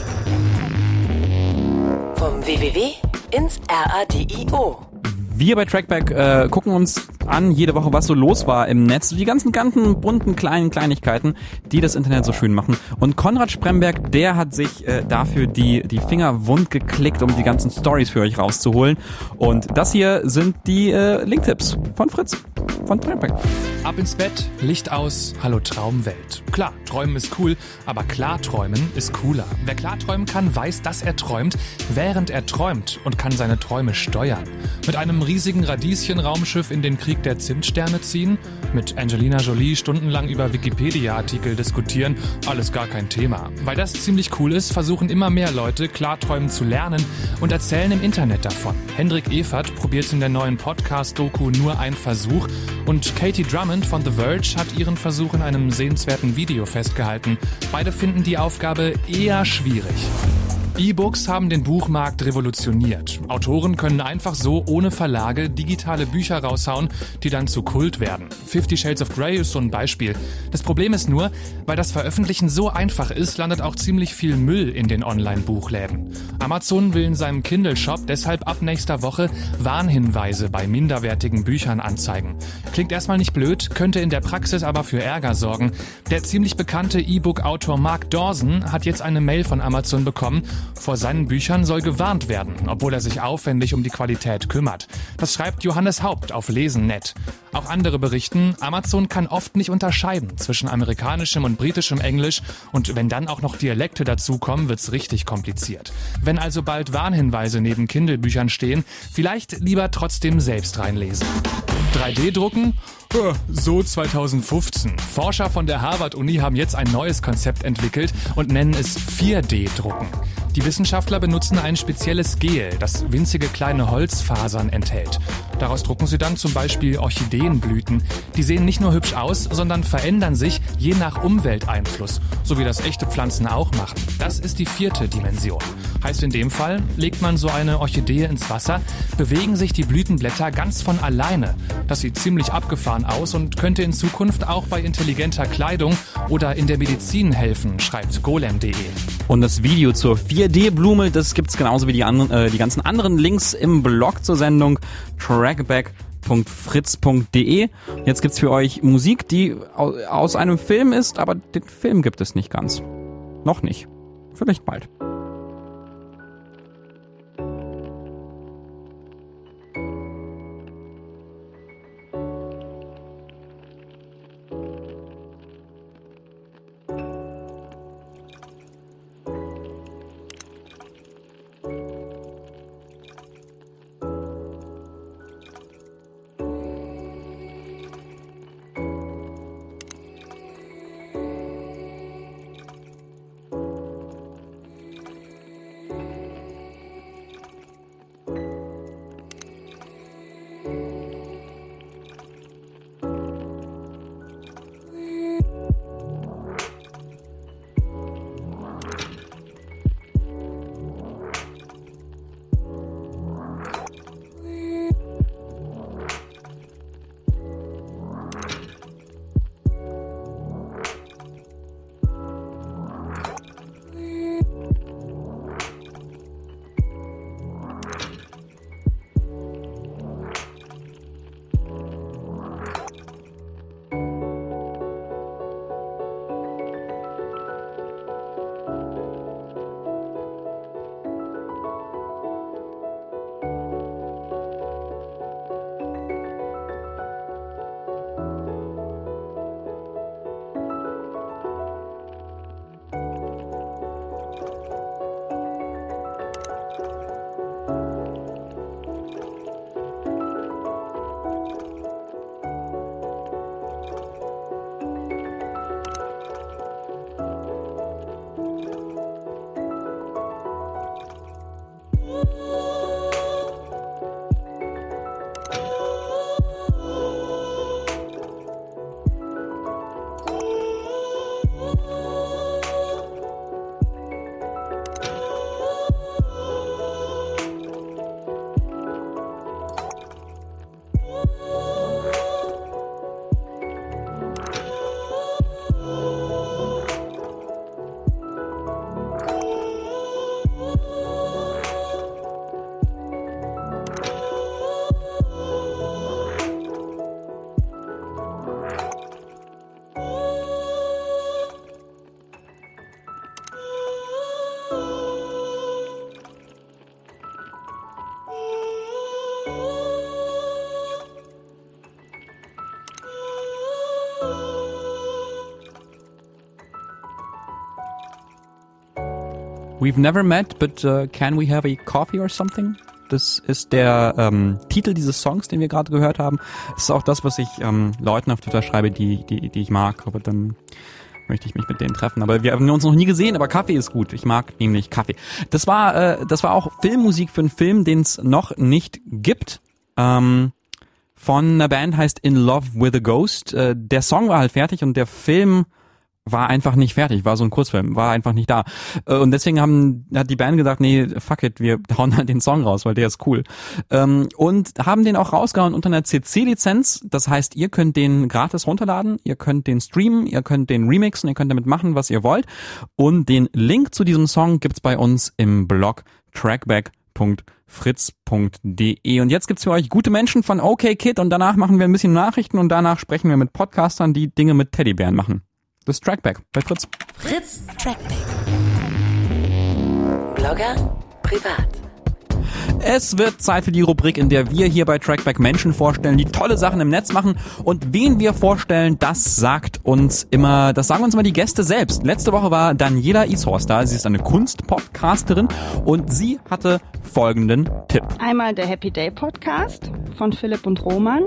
Vom w w w ins Radio. Wir bei Trackback äh, gucken uns an jede Woche, was so los war im Netz. Die ganzen, ganzen bunten kleinen Kleinigkeiten, die das Internet so schön machen. Und Konrad Spremberg, der hat sich äh, dafür die, die Finger wund geklickt, um die ganzen Stories für euch rauszuholen. Und das hier sind die äh, Linktipps von Fritz. von Trackback. Ab ins Bett, Licht aus, hallo Traumwelt. Klar, träumen ist cool, aber Klarträumen ist cooler. Wer klarträumen kann, weiß, dass er träumt, während er träumt und kann seine Träume steuern. Mit einem riesigen Radieschen-Raumschiff in den Krieg der Zimtsterne ziehen, mit Angelina Jolie stundenlang über Wikipedia-Artikel diskutieren, alles gar kein Thema. Weil das ziemlich cool ist, versuchen immer mehr Leute Klarträumen zu lernen und erzählen im Internet davon. Hendrik Evert probiert in der neuen Podcast-Doku Nur ein Versuch und Katie Drummond von The Verge hat ihren Versuch in einem sehenswerten Video festgehalten. Beide finden die Aufgabe eher schwierig. E-Books haben den Buchmarkt revolutioniert. Autoren können einfach so ohne Verlage digitale Bücher raushauen, die dann zu Kult werden. Fifty Shades of Grey ist so ein Beispiel. Das Problem ist nur, weil das Veröffentlichen so einfach ist, landet auch ziemlich viel Müll in den Online-Buchläden. Amazon will in seinem Kindle-Shop deshalb ab nächster Woche Warnhinweise bei minderwertigen Büchern anzeigen. Klingt erstmal nicht blöd, könnte in der Praxis aber für Ärger sorgen. Der ziemlich bekannte E-Book-Autor Mark Dawson hat jetzt eine Mail von Amazon bekommen. Vor seinen Büchern soll gewarnt werden, obwohl er sich aufwendig um die Qualität kümmert. Das schreibt Johannes Haupt auf Lesen Punkt net. Auch andere berichten, Amazon kann oft nicht unterscheiden zwischen amerikanischem und britischem Englisch und wenn dann auch noch Dialekte dazukommen, wird's richtig kompliziert. Wenn also bald Warnhinweise neben Kindle-Büchern stehen, vielleicht lieber trotzdem selbst reinlesen. drei D drucken? So zweitausendfünfzehn. Forscher von der Harvard-Uni haben jetzt ein neues Konzept entwickelt und nennen es vier D drucken. Die Wissenschaftler benutzen ein spezielles Gel, das winzige kleine Holzfasern enthält. Daraus drucken sie dann zum Beispiel Orchideenblüten. Die sehen nicht nur hübsch aus, sondern verändern sich je nach Umwelteinfluss, so wie das echte Pflanzen auch machen. Das ist die vierte Dimension. Heißt in dem Fall, legt man so eine Orchidee ins Wasser, bewegen sich die Blütenblätter ganz von alleine. Das sieht ziemlich abgefahren aus und könnte in Zukunft auch bei intelligenter Kleidung oder in der Medizin helfen, schreibt golem punkt de. Und das Video zur vier D-Blume, das gibt's genauso wie die, anderen, äh, die ganzen anderen Links im Blog zur Sendung trackback punkt fritz punkt de. Jetzt gibt's für euch Musik, die aus einem Film ist, aber den Film gibt es nicht ganz. Noch nicht. Vielleicht bald. We've never met, but uh, can we have a coffee or something? Das ist der ähm, Titel dieses Songs, den wir gerade gehört haben. Das ist auch das, was ich ähm, Leuten auf Twitter schreibe, die, die, die ich mag. Aber dann möchte ich mich mit denen treffen. Aber wir haben uns noch nie gesehen, aber Kaffee ist gut. Ich mag nämlich Kaffee. Das war, äh, das war auch Filmmusik für einen Film, den es noch nicht gibt. Ähm, von einer Band heißt In Love with a Ghost. Äh, der Song war halt fertig und der Film war einfach nicht fertig, war so ein Kurzfilm, war einfach nicht da. Und deswegen haben, hat die Band gesagt, nee, fuck it, wir hauen halt den Song raus, weil der ist cool. Und haben den auch rausgehauen unter einer C C-Lizenz. Das heißt, ihr könnt den gratis runterladen, ihr könnt den streamen, ihr könnt den remixen, ihr könnt damit machen, was ihr wollt. Und den Link zu diesem Song gibt's bei uns im Blog trackback punkt fritz punkt de. Und jetzt gibt's für euch gute Menschen von OK Kid und danach machen wir ein bisschen Nachrichten und danach sprechen wir mit Podcastern, die Dinge mit Teddybären machen. Das Trackback bei Fritz. Fritz Trackback. Blogger privat. Es wird Zeit für die Rubrik, in der wir hier bei Trackback Menschen vorstellen, die tolle Sachen im Netz machen. Und wen wir vorstellen, das sagt uns immer, das sagen uns immer die Gäste selbst. Letzte Woche war Daniela Ishorst da. Sie ist eine Kunstpodcasterin und sie hatte folgenden Tipp. Einmal der Happy Day Podcast von Philipp und Roman.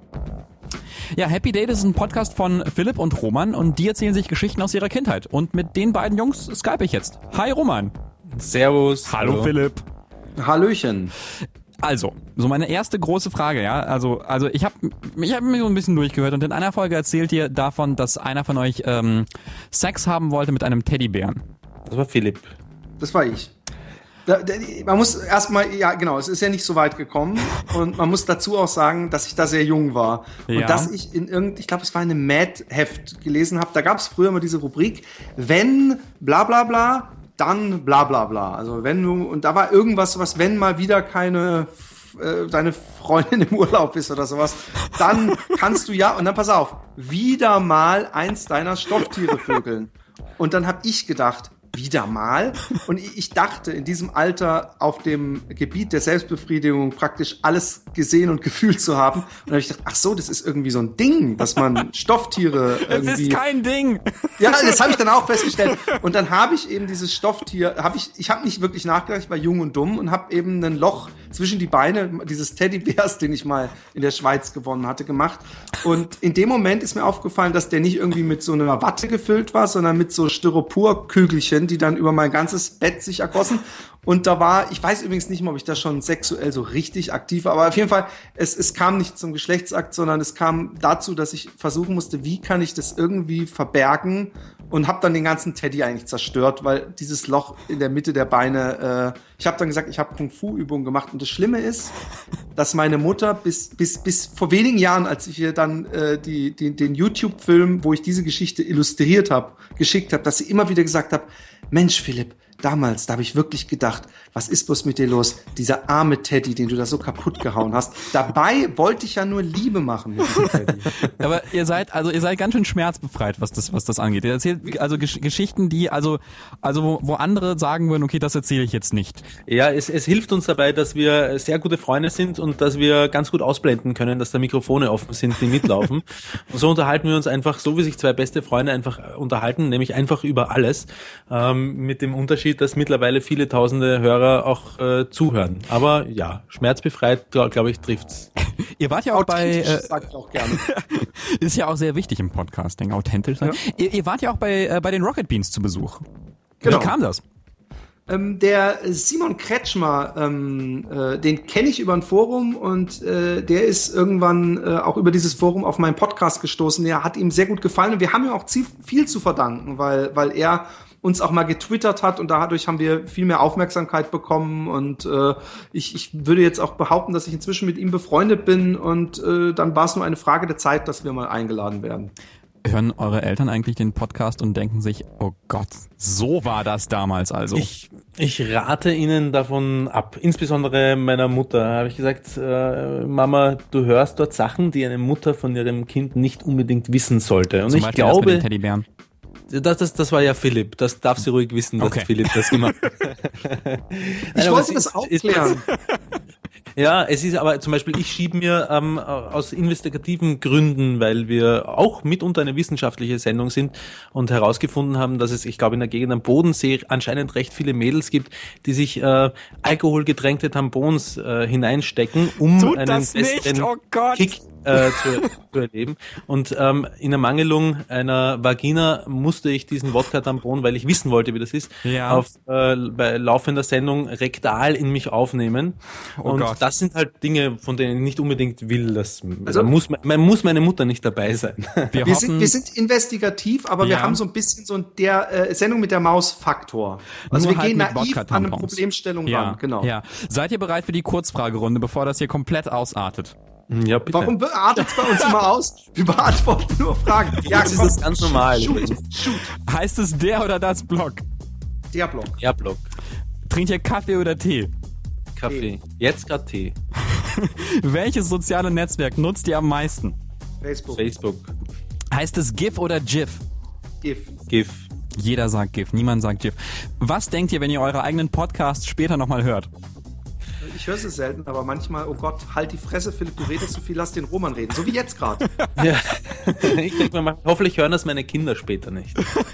Ja, Happy Day, das ist ein Podcast von Philipp und Roman und die erzählen sich Geschichten aus ihrer Kindheit. Und mit den beiden Jungs skype ich jetzt. Hi Roman. Servus. Hallo, hallo. Philipp. Hallöchen. Also, so meine erste große Frage, ja, also also ich habe ich hab mir so ein bisschen durchgehört und in einer Folge erzählt ihr davon, dass einer von euch ähm, Sex haben wollte mit einem Teddybären. Das war Philipp. Das war ich. Da, da, man muss erstmal, ja genau, es ist ja nicht so weit gekommen und man muss dazu auch sagen, dass ich da sehr jung war und ja. dass ich in irgend, ich glaube es war in einem Mad-Heft gelesen habe, da gab es früher immer diese Rubrik, wenn bla bla bla, dann bla bla bla, also wenn du, und da war irgendwas, was wenn mal wieder keine äh, deine Freundin im Urlaub ist oder sowas, dann kannst du ja, und dann pass auf, wieder mal eins deiner Stofftiere vögeln. Und dann habe ich gedacht, wieder mal. Und ich dachte, in diesem Alter auf dem Gebiet der Selbstbefriedigung praktisch alles gesehen und gefühlt zu haben. Und dann habe ich gedacht, ach so, das ist irgendwie so ein Ding, dass man Stofftiere irgendwie... Es ist kein Ding! Ja, das habe ich dann auch festgestellt. Und dann habe ich eben dieses Stofftier, habe ich, ich habe nicht wirklich nachgedacht, ich war jung und dumm und habe eben ein Loch zwischen die Beine dieses Teddybärs, den ich mal in der Schweiz gewonnen hatte, gemacht. Und in dem Moment ist mir aufgefallen, dass der nicht irgendwie mit so einer Watte gefüllt war, sondern mit so Styropor-Kügelchen, die dann über mein ganzes Bett sich ergossen. Und da war, ich weiß übrigens nicht mal, ob ich da schon sexuell so richtig aktiv war, aber auf jeden Fall, es, es kam nicht zum Geschlechtsakt, sondern es kam dazu, dass ich versuchen musste, wie kann ich das irgendwie verbergen, und habe dann den ganzen Teddy eigentlich zerstört, weil dieses Loch in der Mitte der Beine, äh, ich habe dann gesagt, ich habe Kung-Fu-Übungen gemacht. Und das Schlimme ist, dass meine Mutter bis bis bis vor wenigen Jahren, als ich ihr dann äh, die, die den YouTube-Film, wo ich diese Geschichte illustriert habe, geschickt habe, dass sie immer wieder gesagt hat, Mensch Philipp, damals, da habe ich wirklich gedacht, was ist bloß mit dir los? Dieser arme Teddy, den du da so kaputt gehauen hast. Dabei wollte ich ja nur Liebe machen mit diesem Teddy. Aber ihr seid, also ihr seid ganz schön schmerzbefreit, was das, was das angeht. Ihr erzählt also Gesch- Geschichten, die, also, also wo, wo andere sagen würden, okay, das erzähle ich jetzt nicht. Ja, es, es hilft uns dabei, dass wir sehr gute Freunde sind und dass wir ganz gut ausblenden können, dass da Mikrofone offen sind, die mitlaufen. Und so unterhalten wir uns einfach, so wie sich zwei beste Freunde einfach unterhalten, nämlich einfach über alles, ähm, mit dem Unterschied, dass mittlerweile viele tausende Hörer auch äh, zuhören. Aber ja, schmerzbefreit, glaube glaub ich, trifft's. Ihr wart ja auch bei... Äh, sag ich auch gerne. Ist ja auch sehr wichtig im Podcasting, authentisch sein. Ja. Ihr, ihr wart ja auch bei, äh, bei den Rocket Beans zu Besuch. Genau. Wie kam das? Ähm, der Simon Kretschmer, ähm, äh, den kenne ich über ein Forum und äh, der ist irgendwann äh, auch über dieses Forum auf meinen Podcast gestoßen. Der hat ihm sehr gut gefallen und wir haben ihm auch viel zu verdanken, weil, weil er uns auch mal getwittert hat und dadurch haben wir viel mehr Aufmerksamkeit bekommen und äh, ich, ich würde jetzt auch behaupten, dass ich inzwischen mit ihm befreundet bin und äh, dann war es nur eine Frage der Zeit, dass wir mal eingeladen werden. Hören eure Eltern eigentlich den Podcast und denken sich, oh Gott, so war das damals also? Ich, ich rate ihnen davon ab. Insbesondere meiner Mutter habe ich gesagt, äh, Mama, du hörst dort Sachen, die eine Mutter von ihrem Kind nicht unbedingt wissen sollte. Und Zum ich Beispiel glaube... das mit den Teddybären. Das, das, das war ja Philipp. Das darf sie ruhig wissen, dass okay. Philipp das gemacht hat. Ich wollte das aufklären. Ja, es ist aber zum Beispiel, ich schiebe mir ähm, aus investigativen Gründen, weil wir auch mitunter eine wissenschaftliche Sendung sind und herausgefunden haben, dass es, ich glaube, in der Gegend am Bodensee anscheinend recht viele Mädels gibt, die sich äh, alkoholgetränkte Tampons äh, hineinstecken, um Tut einen das nicht, besseren oh Gott. Kick äh, zu, zu erleben. Und ähm, in Ermangelung einer Vagina musste ich diesen Wodka-Tampon, weil ich wissen wollte, wie das ist, Ja. auf äh, bei laufender Sendung rektal in mich aufnehmen. Oh und Gott. das sind halt Dinge, von denen ich nicht unbedingt will, dass Also- also muss, man muss meine Mutter nicht dabei sein. Wir, Wir hoffen, sind, wir sind investigativ, aber wir Ja. haben so ein bisschen so der äh, Sendung mit der Maus-Faktor. Also Nur wir halt gehen mit naiv an eine Wodka-Tampons. Problemstellung ja, ran. Genau. ja. Seid ihr bereit für die Kurzfragerunde, bevor das hier komplett ausartet? Ja, bitte. Warum artet's bei uns immer aus? Wir beantworten nur Fragen. Ja, das ist komm, das ganz normal. Shoot, shoot. Heißt es der oder das Blog? Der Block. Ja, Block. Trinkt ihr Kaffee oder Tee? Kaffee. Jetzt gerade Tee. Welches soziale Netzwerk nutzt ihr am meisten? Facebook. Facebook. Heißt es GIF oder GIF? GIF. GIF. Jeder sagt GIF, niemand sagt GIF. Was denkt ihr, wenn ihr eure eigenen Podcasts später nochmal hört? Ich höre sie selten, aber manchmal, oh Gott, halt die Fresse, Philipp, du redest zu viel, lass den Roman reden. So wie jetzt gerade. Ja. Ich denke mal, hoffentlich hören das meine Kinder später nicht.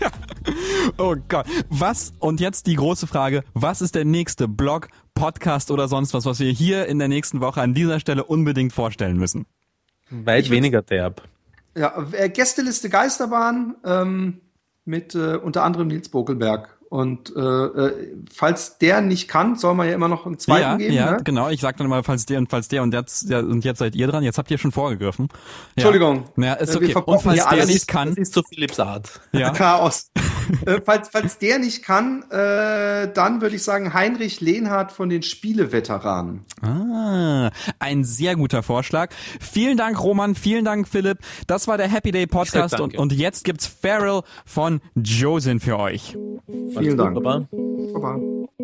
Oh Gott. Was, und jetzt die große Frage, was ist der nächste Blog, Podcast oder sonst was, was wir hier in der nächsten Woche an dieser Stelle unbedingt vorstellen müssen? Weit Ich weniger derb. Ja, äh, Gästeliste Geisterbahn ähm, mit äh, unter anderem Nils Bokelberg. Und äh, äh, falls der nicht kann, soll man ja immer noch einen zweiten ja, geben. ja, ne? genau. Ich sag dann mal, falls der und falls der und jetzt, ja, und jetzt seid ihr dran. Jetzt habt ihr schon vorgegriffen. Ja. Entschuldigung. Ja, ist Äh, wir okay. verbrauchen Und falls hier der alles. nicht kann, Das ist so Philipps Art. ja. Chaos. äh, falls, falls der nicht kann, äh, dann würde ich sagen Heinrich Lehnhardt von den Spieleveteranen. Ah, ein sehr guter Vorschlag. Vielen Dank, Roman. Vielen Dank, Philipp. Das war der Happy Day Podcast sag und, danke. und jetzt gibt's Farrell von Josin für euch. Vielen Dank. Baba. Baba.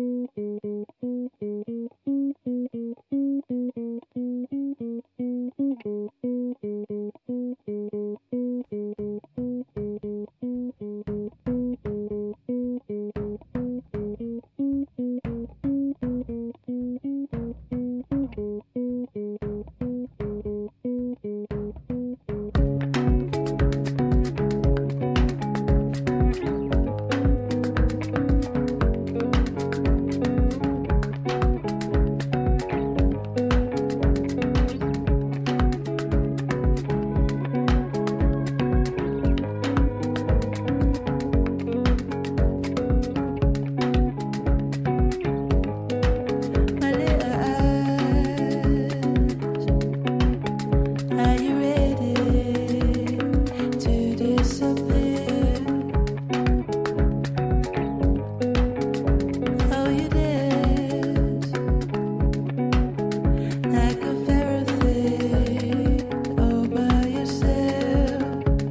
Are you ready to disappear? Oh, you did, like a Pharisee, all by yourself.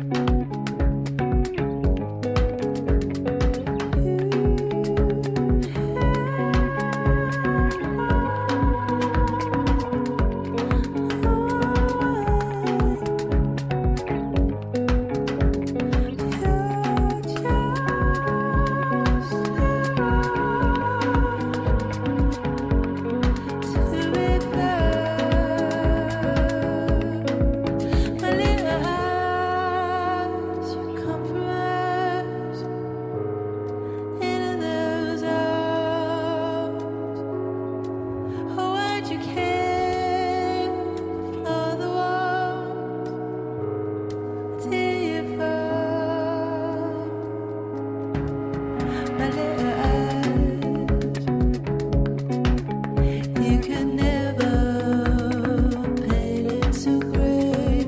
You can never paint it so great.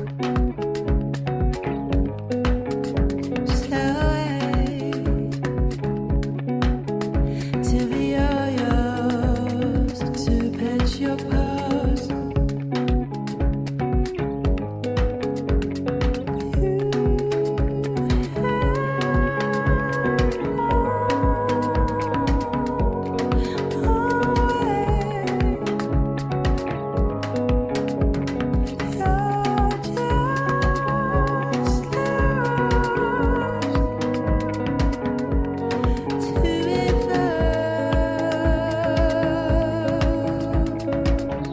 So wait to be all yours, to pet your paws. To be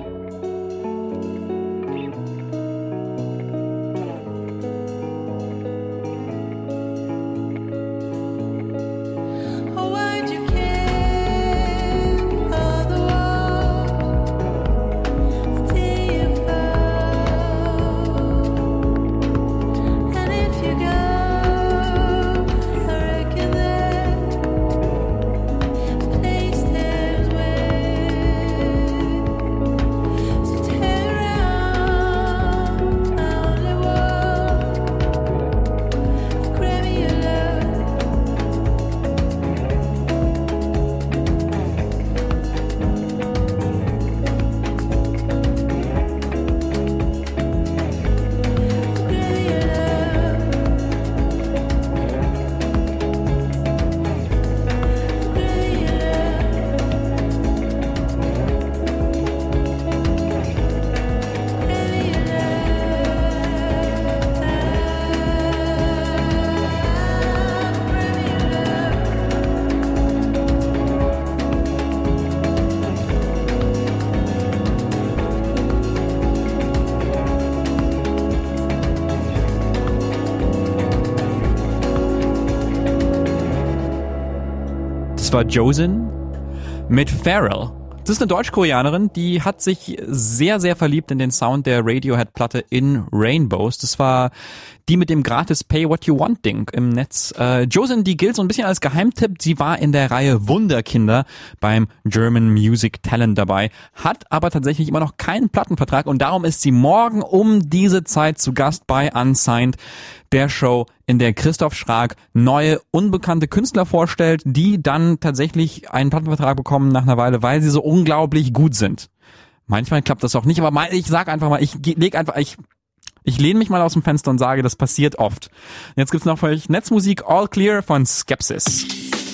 war Joseon mit Pharrell. Das ist eine Deutsch-Koreanerin, die hat sich sehr, sehr verliebt in den Sound der Radiohead-Platte In Rainbows. Das war die mit dem gratis Pay-What-You-Want-Ding im Netz. Äh, Joseon, die gilt so ein bisschen als Geheimtipp. Sie war in der Reihe Wunderkinder beim German Music Talent dabei, hat aber tatsächlich immer noch keinen Plattenvertrag und darum ist sie morgen um diese Zeit zu Gast bei Unsigned, der Show, in der Christoph Schrag neue, unbekannte Künstler vorstellt, die dann tatsächlich einen Plattenvertrag bekommen nach einer Weile, weil sie so unglaublich gut sind. Manchmal klappt das auch nicht, aber mal, ich sag einfach mal, ich leg einfach, ich Ich lehne mich mal aus dem Fenster und sage, das passiert oft. Jetzt gibt's noch für euch Netzmusik All Clear von Skepsis.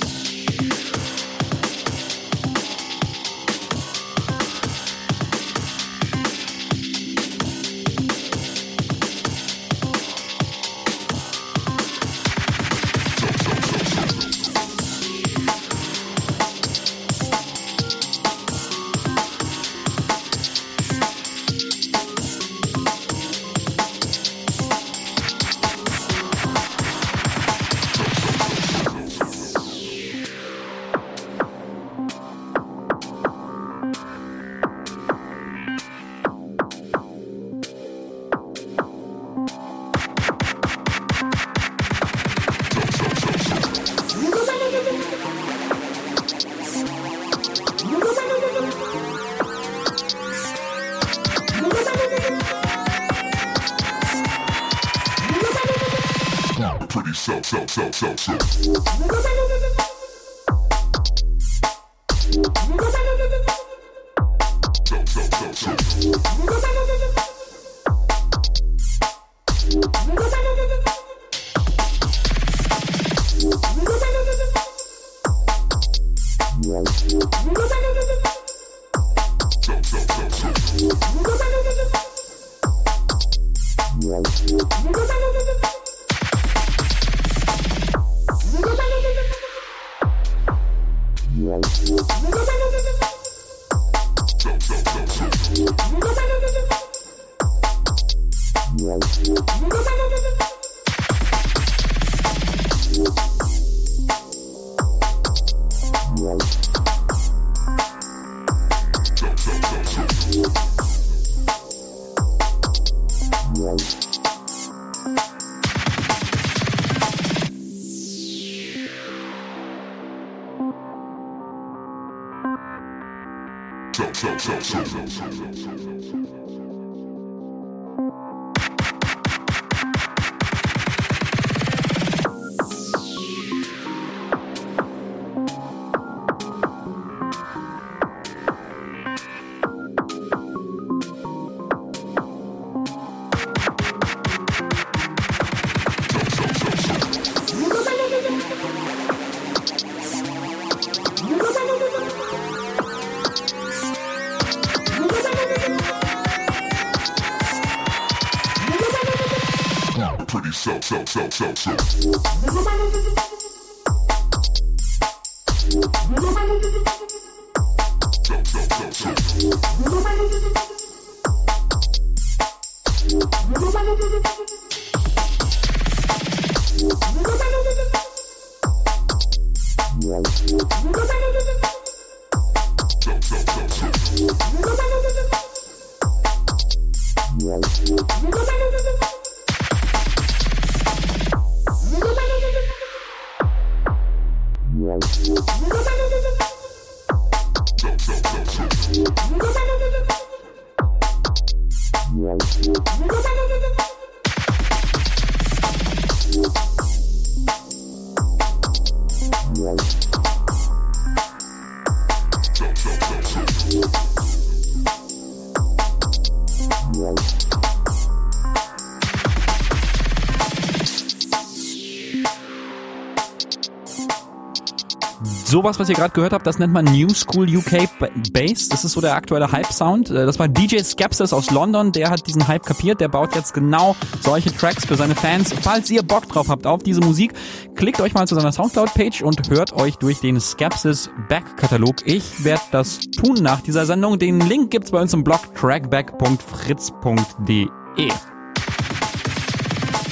Sowas, was ihr gerade gehört habt, das nennt man New School U K Bass. Das ist so der aktuelle Hype-Sound. Das war D J Skepsis aus London, der hat diesen Hype kapiert. Der baut jetzt genau solche Tracks für seine Fans. Falls ihr Bock drauf habt auf diese Musik, klickt euch mal zu seiner Soundcloud-Page und hört euch durch den Skepsis Back-Katalog. Ich werde das tun nach dieser Sendung. Den Link gibt's bei uns im Blog trackback punkt fritz punkt de.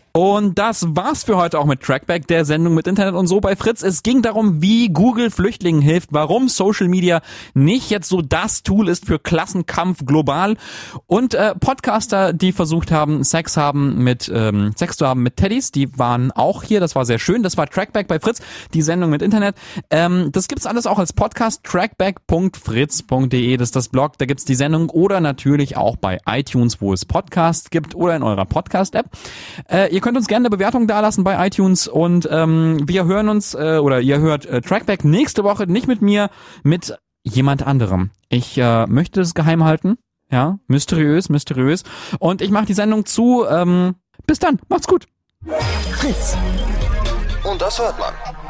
Und das war's für heute auch mit Trackback, der Sendung mit Internet und so bei Fritz. Es ging darum, wie Google Flüchtlingen hilft, warum Social Media nicht jetzt so das Tool ist für Klassenkampf global und äh, Podcaster, die versucht haben, Sex haben mit ähm, Sex zu haben mit Teddys, die waren auch hier. Das war sehr schön. Das war Trackback bei Fritz, die Sendung mit Internet. Ähm, das gibt's alles auch als Podcast. trackback punkt fritz punkt de, das ist das Blog. Da gibt's die Sendung oder natürlich auch bei iTunes, wo es Podcasts gibt oder in eurer Podcast-App. Äh, Ihr könnt uns gerne eine Bewertung dalassen bei iTunes und ähm, wir hören uns, äh, oder ihr hört äh, Trackback nächste Woche nicht mit mir, mit jemand anderem. Ich äh, möchte es geheim halten, ja, mysteriös, mysteriös. Und ich mache die Sendung zu. Ähm, bis dann, macht's gut. Fritz. Und das hört man.